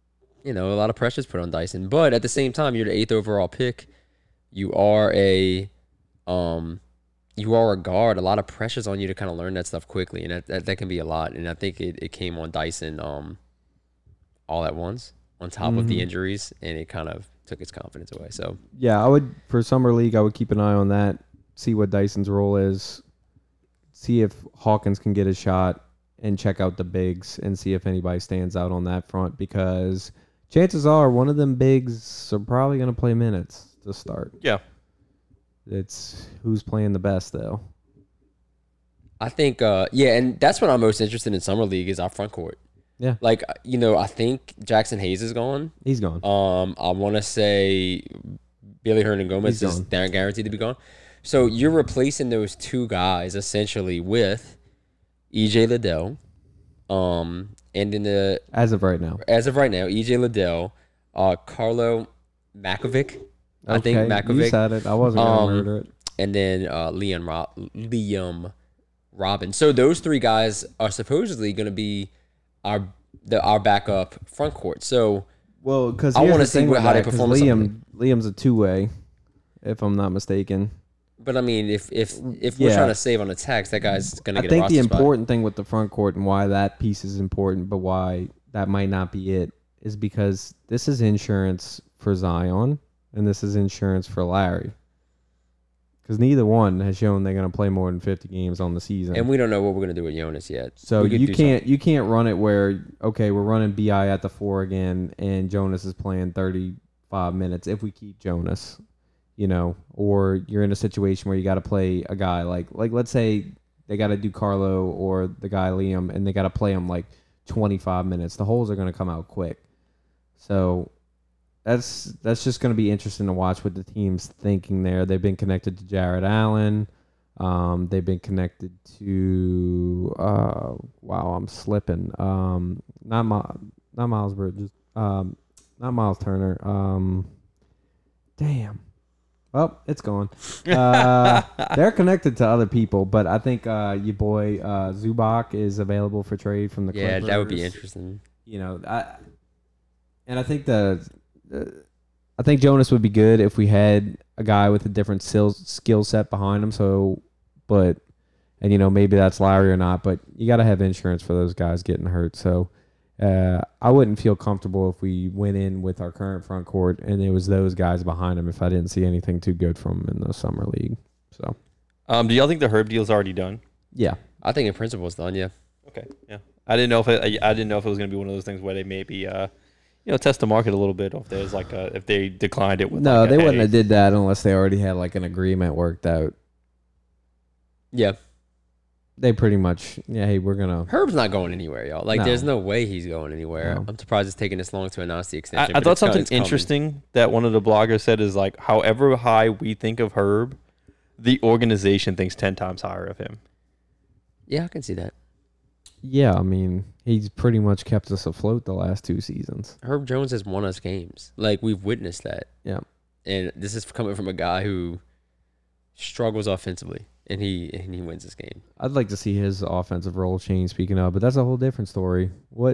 a lot of pressure is put on Dyson. But at the same time, you're the 8th overall pick. You are a guard. A lot of pressure's on you to kind of learn that stuff quickly, and that can be a lot. And I think it came on Dyson all at once, on top of the injuries, and it kind of took his confidence away. So yeah, I would, for summer league, I would keep an eye on that, see what Dyson's role is, see if Hawkins can get a shot, and check out the bigs and see if anybody stands out on that front, because chances are one of them bigs are probably going to play minutes to start. Yeah. It's who's playing the best though. I think, and that's what I'm most interested in Summer League is our front court. Yeah. Like, I think Jackson Hayes is gone. He's gone. I want to say Billy Hernan-Gomez is guaranteed to be gone. So you're replacing those two guys essentially with EJ Liddell, and in as of right now, EJ Liddell, Carlo Makovic. I think Makovic. You said it. I wasn't gonna murder it. And then Liam Robin. So those three guys are supposedly going to be our backup front court. So because I want to see how they perform. Liam's a two-way, if I'm not mistaken. But I mean, if we're trying to save on attacks, that guy's going to get a roster spot. I think the important thing with the front court and why that piece is important, but why that might not be it, is because this is insurance for Zion and this is insurance for Larry. Because neither one has shown they're going to play more than 50 games on the season. And we don't know what we're going to do with Jonas yet. So you can't run it where, okay, we're running BI at the 4 again and Jonas is playing 35 minutes if we keep Jonas. Or you're in a situation where you got to play a guy like let's say they got to do Carlo or the guy Liam and they got to play him like 25 minutes. The holes are going to come out quick. So that's just going to be interesting to watch what the team's thinking there. They've been connected to Jared Allen. They've been connected to I'm slipping. Not Miles Bridges. Not Miles Turner. Damn. Well, it's gone. They're connected to other people, but I think your boy Zubac is available for trade from the Clippers. Yeah, that would be interesting. I think Jonas would be good if we had a guy with a different skill set behind him. So, maybe that's Larry or not, but you got to have insurance for those guys getting hurt. So, I wouldn't feel comfortable if we went in with our current front court and it was those guys behind him if I didn't see anything too good from them in the summer league. So, do y'all think the Herb deal's already done? Yeah, I think in principle it's done. Yeah. Okay. Yeah. I didn't know if it was going to be one of those things where they maybe test the market a little bit, or if there's if they declined it with they wouldn't have did that unless they already had an agreement worked out. Yeah. They pretty much, hey, we're going to... Herb's not going anywhere, y'all. There's no way he's going anywhere. No. I'm surprised it's taking this long to announce the extension. I thought something interesting that one of the bloggers said is, however high we think of Herb, the organization thinks 10 times higher of him. Yeah, I can see that. Yeah, I mean, he's pretty much kept us afloat the last 2 seasons. Herb Jones has won us games. We've witnessed that. Yeah. And this is coming from a guy who struggles offensively. And he wins this game. I'd like to see his offensive role change, speaking of, but that's a whole different story.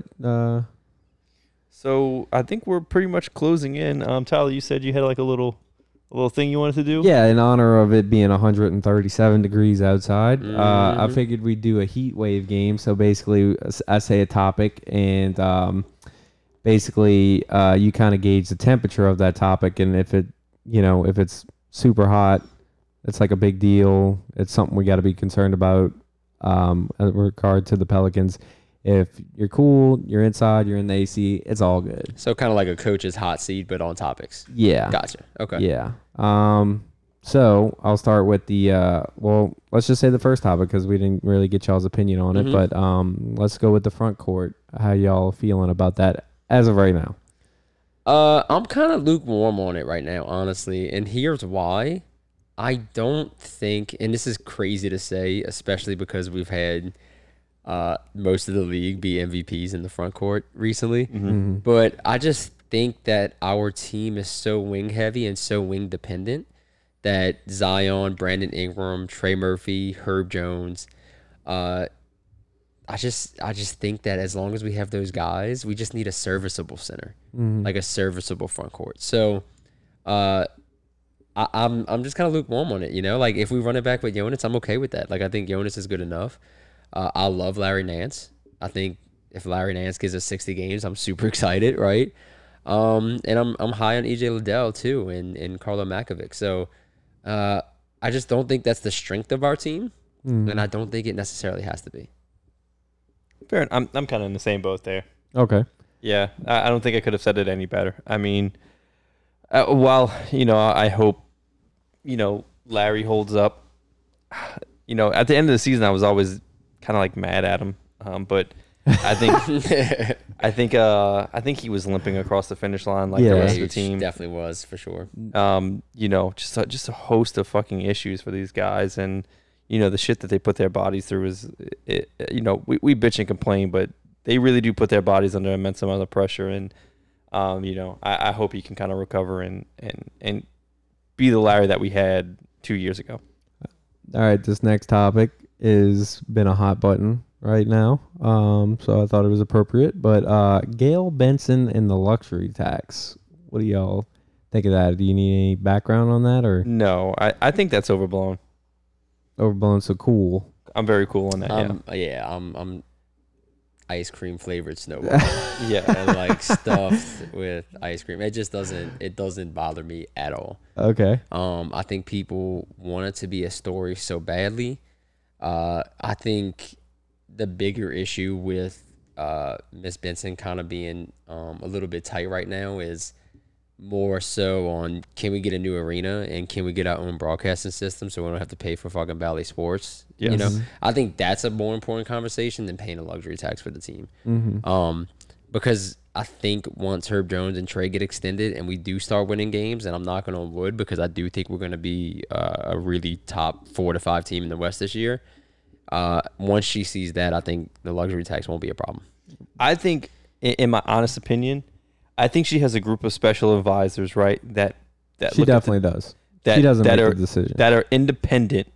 So I think we're pretty much closing in. Tyler, you said you had a little thing you wanted to do? Yeah, in honor of it being 137 degrees outside. I figured we'd do a heat wave game. So basically, I say a topic, and you kind of gauge the temperature of that topic, and if it's super hot, it's a big deal. It's something we got to be concerned about in regard to the Pelicans. If you're cool, you're inside, you're in the AC, it's all good. So kind of like a coach's hot seat, but on topics. Yeah. Gotcha. Okay. Yeah. So I'll start with the, let's just say the first topic because we didn't really get y'all's opinion on it. But let's go with the front court. How y'all feeling about that as of right now? I'm kind of lukewarm on it right now, honestly. And here's why. I don't think, and this is crazy to say, especially because we've had most of the league be MVPs in the front court recently. Mm-hmm. But I just think that our team is so wing heavy and so wing dependent that Zion, Brandon Ingram, Trey Murphy, Herb Jones, I just think that as long as we have those guys, we just need a serviceable center, a serviceable front court. So, I'm just kind of lukewarm on it, if we run it back with Jonas, I'm okay with that. I think Jonas is good enough. I love Larry Nance. I think if Larry Nance gives us 60 games, I'm super excited, right? And I'm high on EJ Liddell too, and Carlo Makovic. So I just don't think that's the strength of our team, and I don't think it necessarily has to be. Fair. I'm kind of in the same boat there. Okay. Yeah, I don't think I could have said it any better. I mean, I hope, Larry holds up. You know, at the end of the season, I was always kind of like mad at him, but I think he was limping across the finish line like the rest of the team. Definitely was for sure. You know, just a host of fucking issues for these guys, and you know the shit that they put their bodies through is, you know, we bitch and complain, but they really do put their bodies under immense amount of pressure, and you know, I hope he can kind of recover and be the Larry that we had 2 years ago. All right, this next topic is been a hot button right now, so I thought it was appropriate. But Gail Benson and the luxury tax. What do y'all think of that? Do you need any background on that, or No, I think that's overblown. overblown? So cool. I'm very cool on that. Yeah, I'm ice cream flavored snowball. Yeah. And like stuffed with ice cream. It just doesn't bother me at all. Okay. I think people want it to be a story so badly. I think the bigger issue with Miss Benson kind of being a little bit tight right now is more so on, can we get a new arena and can we get our own broadcasting system so we don't have to pay for fucking Bally Sports? Yes. You know, I think that's a more important conversation than paying a luxury tax for the team. Because I think once Herb Jones and Trey get extended and we do start winning games, and I'm knocking on wood because I do think we're going to be a really top 4 to 5 team in the West this year. Once she sees that, I think the luxury tax won't be a problem. I think, in my honest opinion, I think she has a group of special advisors, right? That She look at definitely does. that She doesn't that make are, the decision. that are independent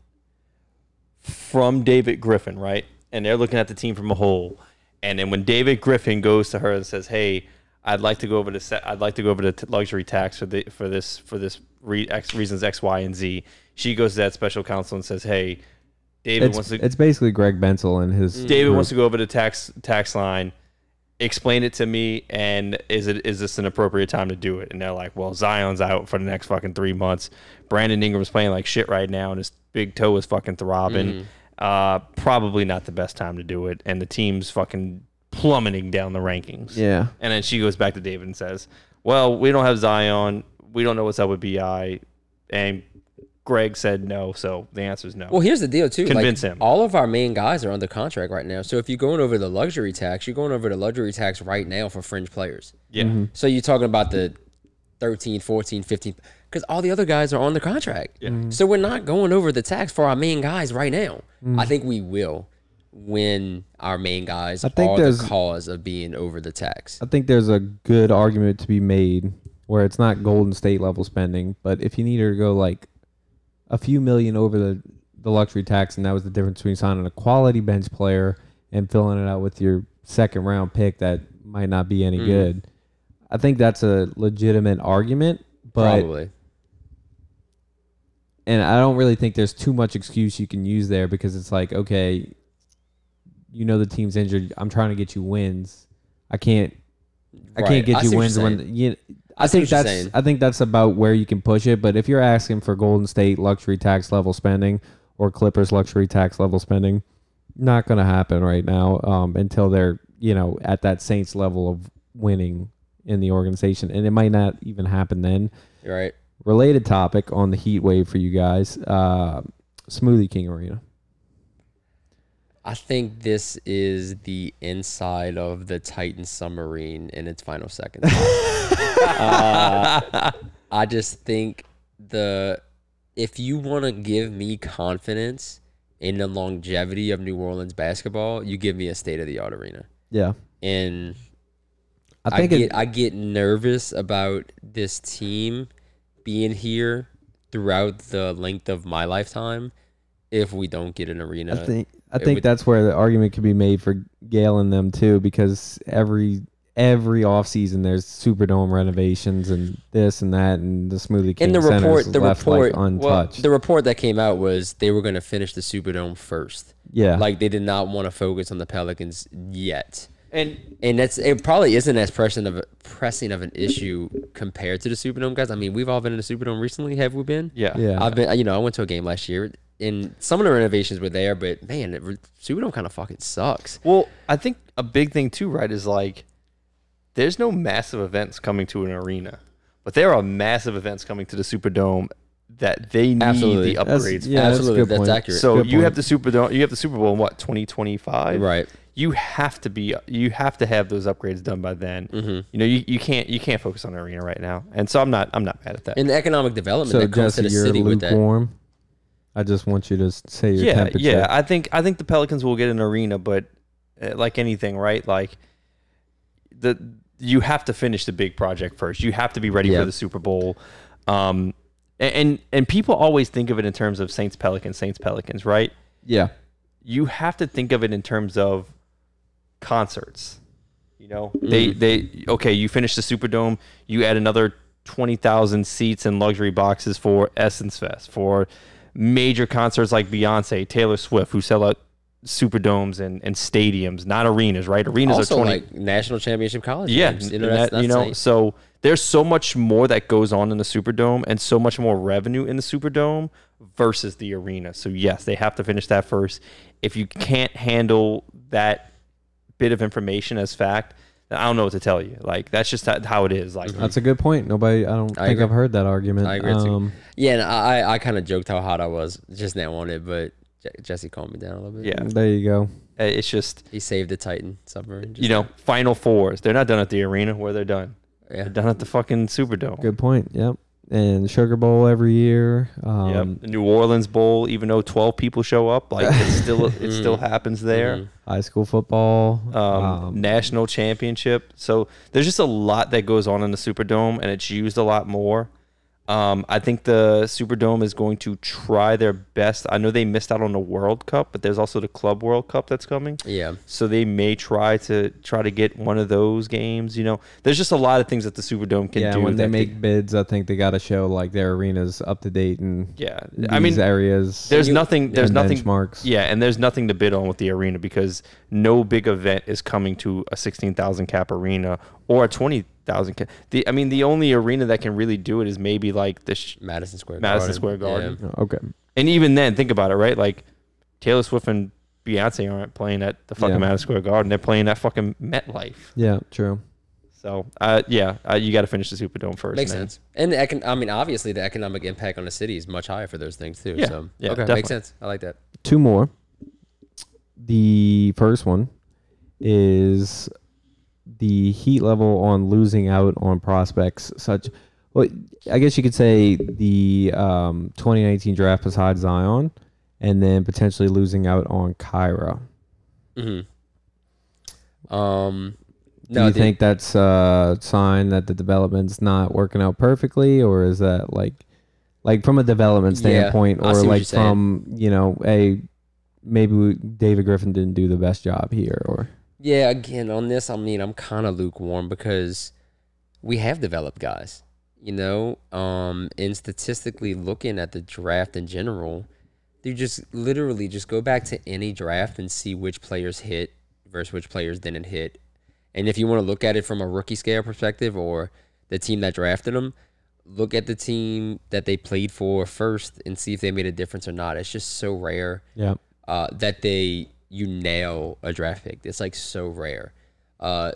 from David Griffin, right? And they're looking at the team from a whole. And then when David Griffin goes to her and says, "Hey, I'd like to go over the luxury tax for this reasons X, Y, and Z," she goes to that special counsel and says, "Hey, David wants to." It's basically Greg Bensel and his. David group. wants to go over the tax line. Explain it to me, and is this an appropriate time to do it? And they're like, well, Zion's out for the next fucking 3 months. Brandon Ingram's playing like shit right now, and his big toe is fucking throbbing. Probably not the best time to do it, and the team's fucking plummeting down the rankings. Yeah. And then she goes back to David and says, well, we don't have Zion. We don't know what's up with BI. And Greg said no, so the answer is no. Well, here's the deal, too. Convince him. All of our main guys are under contract right now. So if you're going over the luxury tax, you're going over the luxury tax right now for fringe players. Yeah. So you're talking about the 13, 14, 15, because all the other guys are on the contract. Yeah. So we're not going over the tax for our main guys right now. I think we will when our main guys are the cause of being over the tax. I think there's a good argument to be made where it's not Golden State level spending, but if you need her to go like a few million over the luxury tax, and that was the difference between signing a quality bench player and filling it out with your second round pick that might not be any good. I think that's a legitimate argument, but Probably. and I don't really think there's too much excuse you can use there because it's like, okay, you know the team's injured. I'm trying to get you wins. I can't Right. get I you see what wins you're when saying. you. I see what you're that's saying. I think that's about where you can push it. But if you're asking for Golden State luxury tax level spending or Clippers luxury tax level spending, not going to happen right now until they're at that Saints level of winning in the organization, and it might not even happen then. You're right. Related topic on the heat wave for you guys, Smoothie King Arena. I think this is the inside of the Titan submarine in its final seconds. I just think if you want to give me confidence in the longevity of New Orleans basketball, you give me a state-of-the-art arena. Yeah, And I think I get nervous about this team being here throughout the length of my lifetime if we don't get an arena. I think that's where the argument could be made for Gale and them too, because every offseason there's Superdome renovations and this and that, and the Smoothie King Center is left like untouched. The report that came out was they were going to finish the Superdome first. Yeah, Like they did not want to focus on the Pelicans yet. And It probably isn't as pressing of an issue compared to the Superdome, guys. I mean, we've all been in the Superdome recently, have we been? yeah. yeah. I went to a game last year, and some of the renovations were there, but man, Superdome kind of fucking sucks. Well, I think a big thing too, right, is like there's no massive events coming to an arena, but there are massive events coming to the Superdome that they need Absolutely. the upgrades. yeah, that's a Absolutely, good that's point. accurate. So Good you point. have the Super Bowl in what, 2025? Right. You have to have those upgrades done by then. You know, you can't focus on the arena right now. And so I'm not mad at that. And the economic development So that comes Jesse, to the you're city with that. lukewarm. I just want you to say your temperature. Yeah. I think the Pelicans will get an arena, but like anything, right? Like you have to finish the big project first. You have to be ready Yeah. for the Super Bowl. And people always think of it in terms of Saints Pelicans, right? Yeah. You have to think of it in terms of concerts. You know, they okay, you finish the Superdome, you add another 20,000 seats and luxury boxes for Essence Fest, for major concerts like Beyonce, Taylor Swift, who sell out Superdomes and stadiums, not arenas, right? Arenas Also, are 20. like national championship college Yeah, games. and That's insane. so there's so much more that goes on in the Superdome and so much more revenue in the Superdome versus the arena. So yes, they have to finish that first. If you can't handle that bit of information as fact, then I don't know what to tell you. Like that's just how it is. Like That's a good point. I don't think agree. I've heard that argument. I agree too. Yeah, and I kind of joked how hot I was just now on it, but Jesse calmed me down a little bit. yeah, There you go. it's just He saved the Titan submarine. you know, Final Fours. They're not done at the arena where they're done. Yeah. They're done at the fucking Superdome. Good point. Yep. And Sugar Bowl every year. Yep. The New Orleans Bowl, even though 12 people show up, like it still happens there. High school football. National championship. So there's just a lot that goes on in the Superdome, and it's used a lot more. I think the Superdome is going to try their best. I know they missed out on the World Cup, but there's also the Club World Cup that's coming. Yeah. So they may try to get one of those games. You know, there's just a lot of things that the Superdome can do. When they that make bids, I think they got to show like their arenas up to date and these areas. There's nothing. There's and nothing. benchmarks. Yeah, and there's nothing to bid on with the arena because no big event is coming to a 16,000 cap arena or a 20,000 cap. The only arena that can really do it is maybe like the Madison Square Garden. Yeah. Okay. And even then, think about it, right? Like Taylor Swift and Beyonce aren't playing at the fucking Madison Square Garden. They're playing at fucking MetLife. Yeah. True. So, you got to finish the Superdome first. Makes man. sense. And obviously the economic impact on the city is much higher for those things too. Yeah. So Yeah, okay, definitely. makes sense. I like that. Two more. The first one is the heat level on losing out on prospects well, I guess you could say the 2019 draft besides Zion and then potentially losing out on Kyra. Mm-hmm. Do you think that's a sign that the development's not working out perfectly, or is that like from a development standpoint, I or see what like you're saying. from maybe David Griffin didn't do the best job here, or Yeah, again, on this, I'm kind of lukewarm because we have developed guys, you know, and statistically looking at the draft in general, you just literally just go back to any draft and see which players hit versus which players didn't hit. And if you want to look at it from a rookie scale perspective or the team that drafted them, look at the team that they played for first and see if they made a difference or not. It's just so rare that you nail a draft pick. It's like so rare. And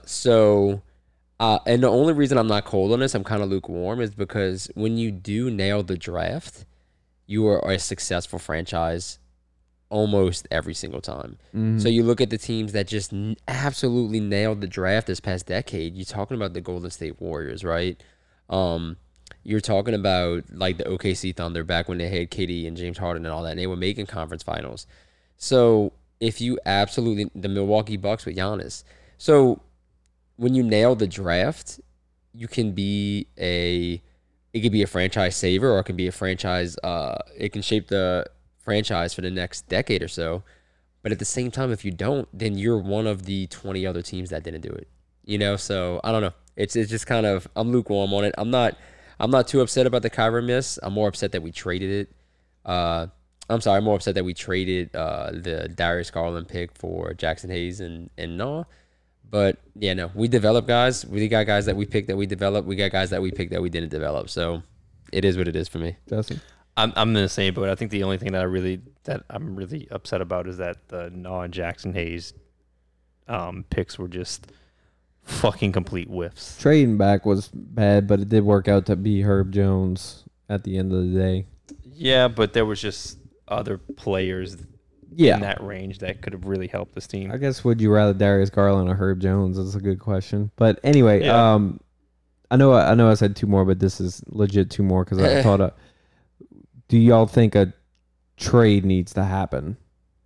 the only reason I'm not cold on this, I'm kind of lukewarm, is because when you do nail the draft, you are a successful franchise almost every single time. So you look at the teams that just absolutely nailed the draft this past decade. You're talking about the Golden State Warriors, right? You're talking about like the OKC Thunder back when they had KD and James Harden and all that, and they were making conference finals. So if you the Milwaukee Bucks with Giannis. So when you nail the draft, you can be it could be a franchise saver, or it can be a franchise, it can shape the franchise for the next decade or so. But at the same time, if you don't, then you're one of the 20 other teams that didn't do it. You know, so I don't know. It's just kind of, I'm lukewarm on it. I'm not too upset about the Kyra miss. I'm more upset that we traded it. I'm more upset that we traded the Darius Garland pick for Jackson Hayes and Noah. But yeah, no, we develop guys. We got guys that we picked that we developed. We got guys that we picked that we didn't develop. So it is what it is for me. Jesse? I'm in the same boat. I think the only thing that I'm really upset about is that the Noah and Jackson Hayes picks were just fucking complete whiffs. Trading back was bad, but it did work out to be Herb Jones at the end of the day. Yeah, but there was just other players Yeah. in that range that could have really helped this team. I guess would you rather Darius Garland or Herb Jones? That's a good question. But anyway, Yeah. I know I said 2 more, but this is legit 2 more because I thought. Do y'all think a trade needs to happen?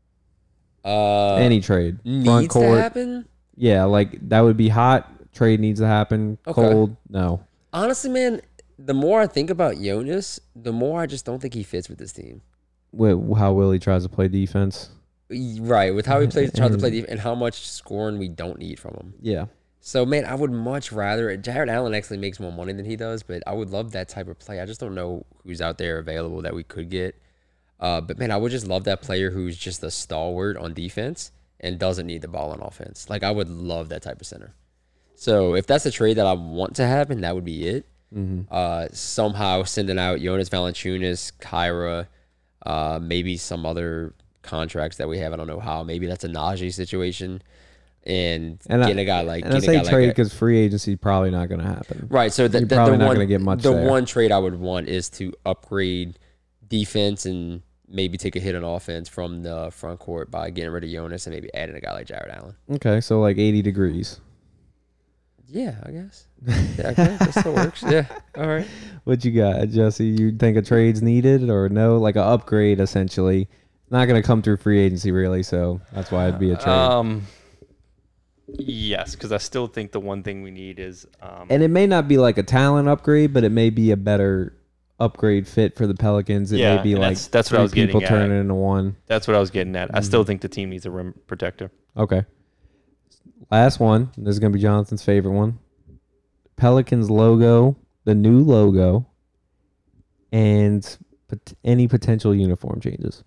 Any trade, needs to happen. Yeah, like that would be hot. Trade needs to happen. Okay. Cold, no. Honestly, man, the more I think about Jonas, the more I just don't think he fits with this team. With how Willie tries to play defense. Right, with how he tries to play defense and how much scoring we don't need from him. Yeah. So, man, I would much rather. Jared Allen actually makes more money than he does, but I would love that type of play. I just don't know who's out there available that we could get. But, man, I would just love that player who's just a stalwart on defense and doesn't need the ball on offense. Like, I would love that type of center. So, if that's a trade that I want to happen, that would be it. Somehow sending out Jonas Valanciunas, Kyra, maybe some other contracts that we have. I don't know how. Maybe that's a Najee situation. And get a guy like. And I say trade because free agency is probably not going to happen. Right. So you're probably not going to get much. The one trade I would want is to upgrade defense and maybe take a hit on offense from the front court by getting rid of Jonas and maybe adding a guy like Jared Allen. Okay, so like 80 degrees. Yeah, I guess. Yeah, okay, that still works. Yeah. All right. What you got, Jesse? You think a trade's needed or no? Like an upgrade, essentially. Not going to come through free agency, really. So that's why it'd be a trade. Yes, because I still think the one thing we need is. And it may not be like a talent upgrade, but it may be a better upgrade fit for the Pelicans. It may be like that's what I was getting people at. turning into one. That's what I was getting at. I still think the team needs a rim protector. Okay. Last one. This is going to be Jonathan's favorite one. Pelicans logo, the new logo, and any potential uniform changes.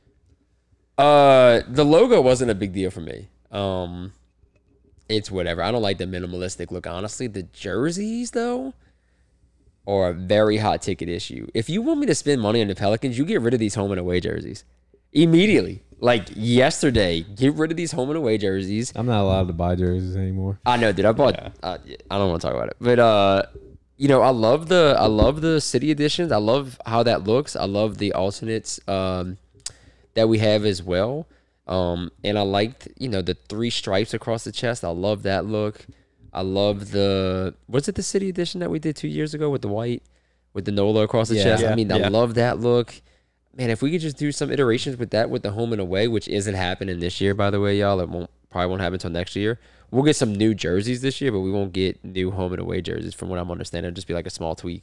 The logo wasn't a big deal for me. It's whatever. I don't like the minimalistic look, honestly. The jerseys, though, are a very hot ticket issue. If you want me to spend money on the Pelicans, you get rid of these home and away jerseys. Immediately. Like yesterday, get rid of these home and away jerseys. I'm not allowed to buy jerseys anymore. I know, dude. I bought. I don't want to talk about it, but I love the city editions. I love how that looks. I love the alternates that we have as well. And I liked the 3 stripes across the chest. I love that look. I love was it the city edition that we did 2 years ago with the white with the NOLA across the chest? I mean, I love that look. Man, if we could just do some iterations with that with the home and away, which isn't happening this year, by the way, y'all. It probably won't happen until next year. We'll get some new jerseys this year, but we won't get new home and away jerseys from what I'm understanding. It'll just be like a small tweak.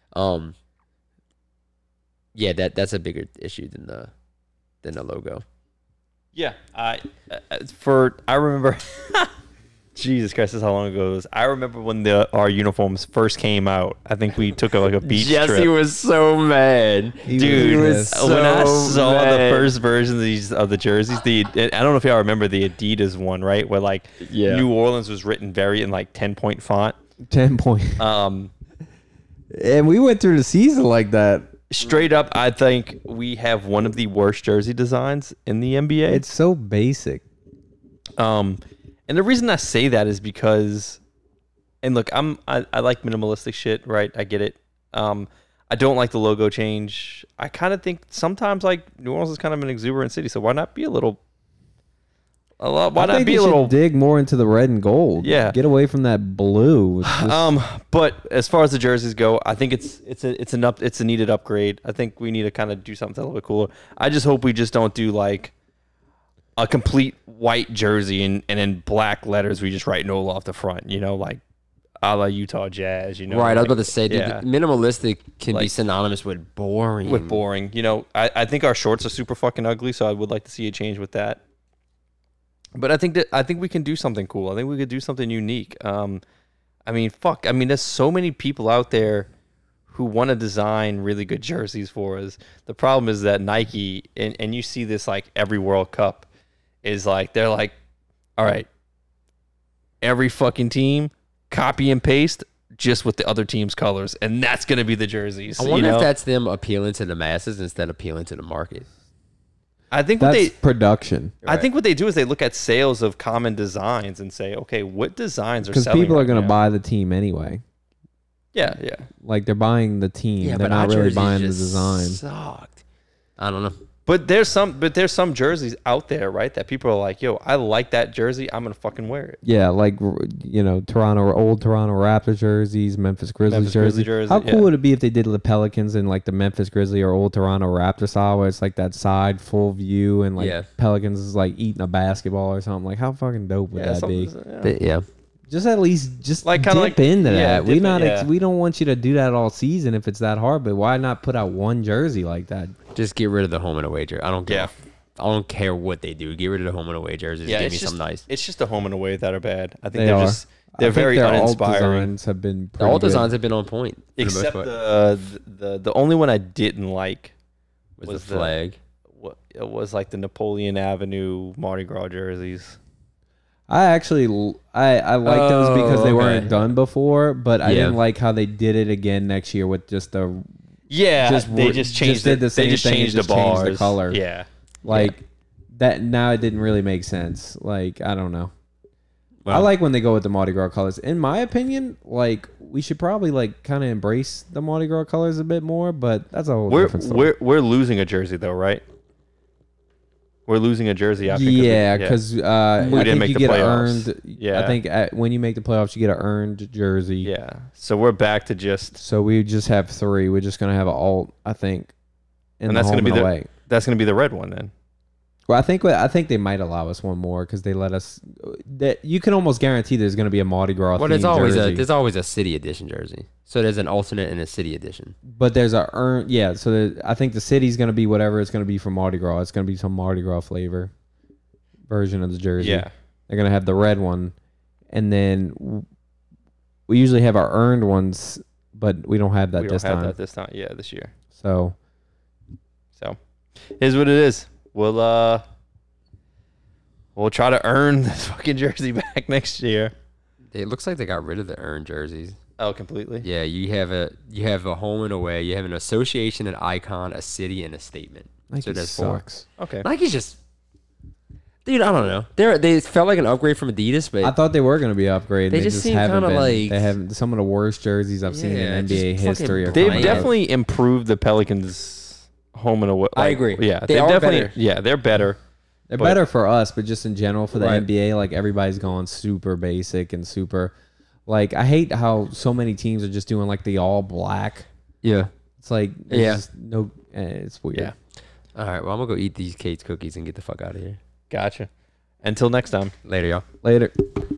Yeah, that's a bigger issue than the logo. Yeah, I remember. Jesus Christ, this is how long ago it was. I remember when our uniforms first came out. I think we took a beach trip. Jesse was so mad. Dude, was so when I saw the mad. first version of the jerseys, I don't know if y'all remember the Adidas one, right? Where like New Orleans was written very in like 10-point font. 10 point. And we went through the season like that. Straight up, I think we have one of the worst jersey designs in the NBA. It's so basic. And the reason I say that is because, and look, I like minimalistic shit, right? I get it. I don't like the logo change. I kind of think sometimes like New Orleans is kind of an exuberant city, so why not be a little? Why not be a little? Dig more into the red and gold. Yeah, get away from that blue. But as far as the jerseys go, I think it's a needed upgrade. I think we need to kind of do something a little bit cooler. I just hope we just don't do like a complete white jersey and in black letters we just write NOLA off the front, like a la Utah Jazz, Right, like, I was about to say, dude, minimalistic can be synonymous with boring. I think our shorts are super fucking ugly, so I would like to see a change with that. But I think we can do something cool. I think we could do something unique. There's so many people out there who want to design really good jerseys for us. The problem is that Nike, and you see this like every World Cup, is like they're like, all right, every fucking team copy and paste just with the other team's colors, and that's gonna be the jerseys. I wonder if that's them appealing to the masses instead of appealing to the market. I think that's production. I think what they do is they look at sales of common designs and say, okay, what designs are selling? Because people are right going to now? buy the team anyway. Yeah, yeah. Like they're buying the team. Yeah, they're but our not really jerseys buying the just design. Sucked. I don't know. But there's some jerseys out there, right? That people are like, yo, I like that jersey. I'm gonna fucking wear it. Yeah, like old Toronto Raptors jerseys, Memphis Grizzlies Grizzly jersey. jersey, How cool yeah. would it be if they did the Pelicans in like the Memphis Grizzly or old Toronto Raptor style, where it's like that side full view and like Yeah. Pelicans is like eating a basketball or something? Like how fucking dope would that be? But yeah. Just at least just Like, dip kinda like- into yeah, that. We dip not in, yeah. we don't want you to do that all season if it's that hard. But why not put out one jersey like that? Just get rid of the home and away jersey. I don't Yeah. care what they do. Get rid of the home and away jerseys. Yeah, Give it's me just something nice. It's just the home and away that are bad. I think They they're are. just I they're think very their alt uninspiring. designs have been The pretty alt good. designs have been on point. For Except the most part. the only one I didn't like was was the flag. it was like the Napoleon Avenue Mardi Gras jerseys. I actually I like those because they okay. weren't done before, but I Yeah. didn't like how they did it again next year with just the Yeah, they were- just changed just did the same they just thing and changed just the changed bars. the color. Yeah. like that. Now it didn't really make sense. Like I don't know. I Well, like when they go with the Mardi Gras colors. In my opinion, like we should probably like kind of embrace the Mardi Gras colors a bit more, but that's a whole different story. We're losing a jersey though, right? We're losing a jersey after Yeah, because I didn't think make you the get an playoffs. earned. Yeah. I think when you make the playoffs, you get an earned jersey. yeah. So we're back to just So we just have 3. We're just gonna have an alt, I think, in and the that's home gonna be and the away. that's gonna be the red one then. Well, I think they might allow us one more because they let us. That you can almost guarantee there's going to be a Mardi Gras. well, there's themed jersey. there's always a city edition jersey. So there's an alternate and a city edition. But there's a earn. Yeah, so I think the city's going to be whatever it's going to be for Mardi Gras. It's going to be some Mardi Gras flavor version of the jersey. Yeah. They're going to have the red one, and then we usually have our earned ones, but we don't have that We this don't have time. that this time. Yeah, this year. So So here's what it is. We'll try to earn this fucking jersey back next year. It looks like they got rid of the earned jerseys. Oh, completely. Yeah, you have a home and away. You have an association, an icon, a city, and a statement. Nike so there's 4. sucks. Okay. Nike's just, dude. I don't know. They felt like an upgrade from Adidas, but I thought they were going to be upgraded. They They just just seem haven't kinda been. like- They have some of the worst jerseys I've seen Yeah, in just NBA fucking history. are They've coming out. definitely improved the Pelicans home and away. I agree. Yeah, They they've are definitely. better. Yeah, they're better. They're But- better for us, but just in general for the Right. NBA, like everybody's going super basic and super. Like I hate how so many teams are just doing like the all black. yeah. It's like there's Yeah. just no. It's weird. Yeah. All right. Well, I'm gonna go eat these Kate's cookies and get the fuck out of here. Gotcha. Until next time. Later, y'all. Later.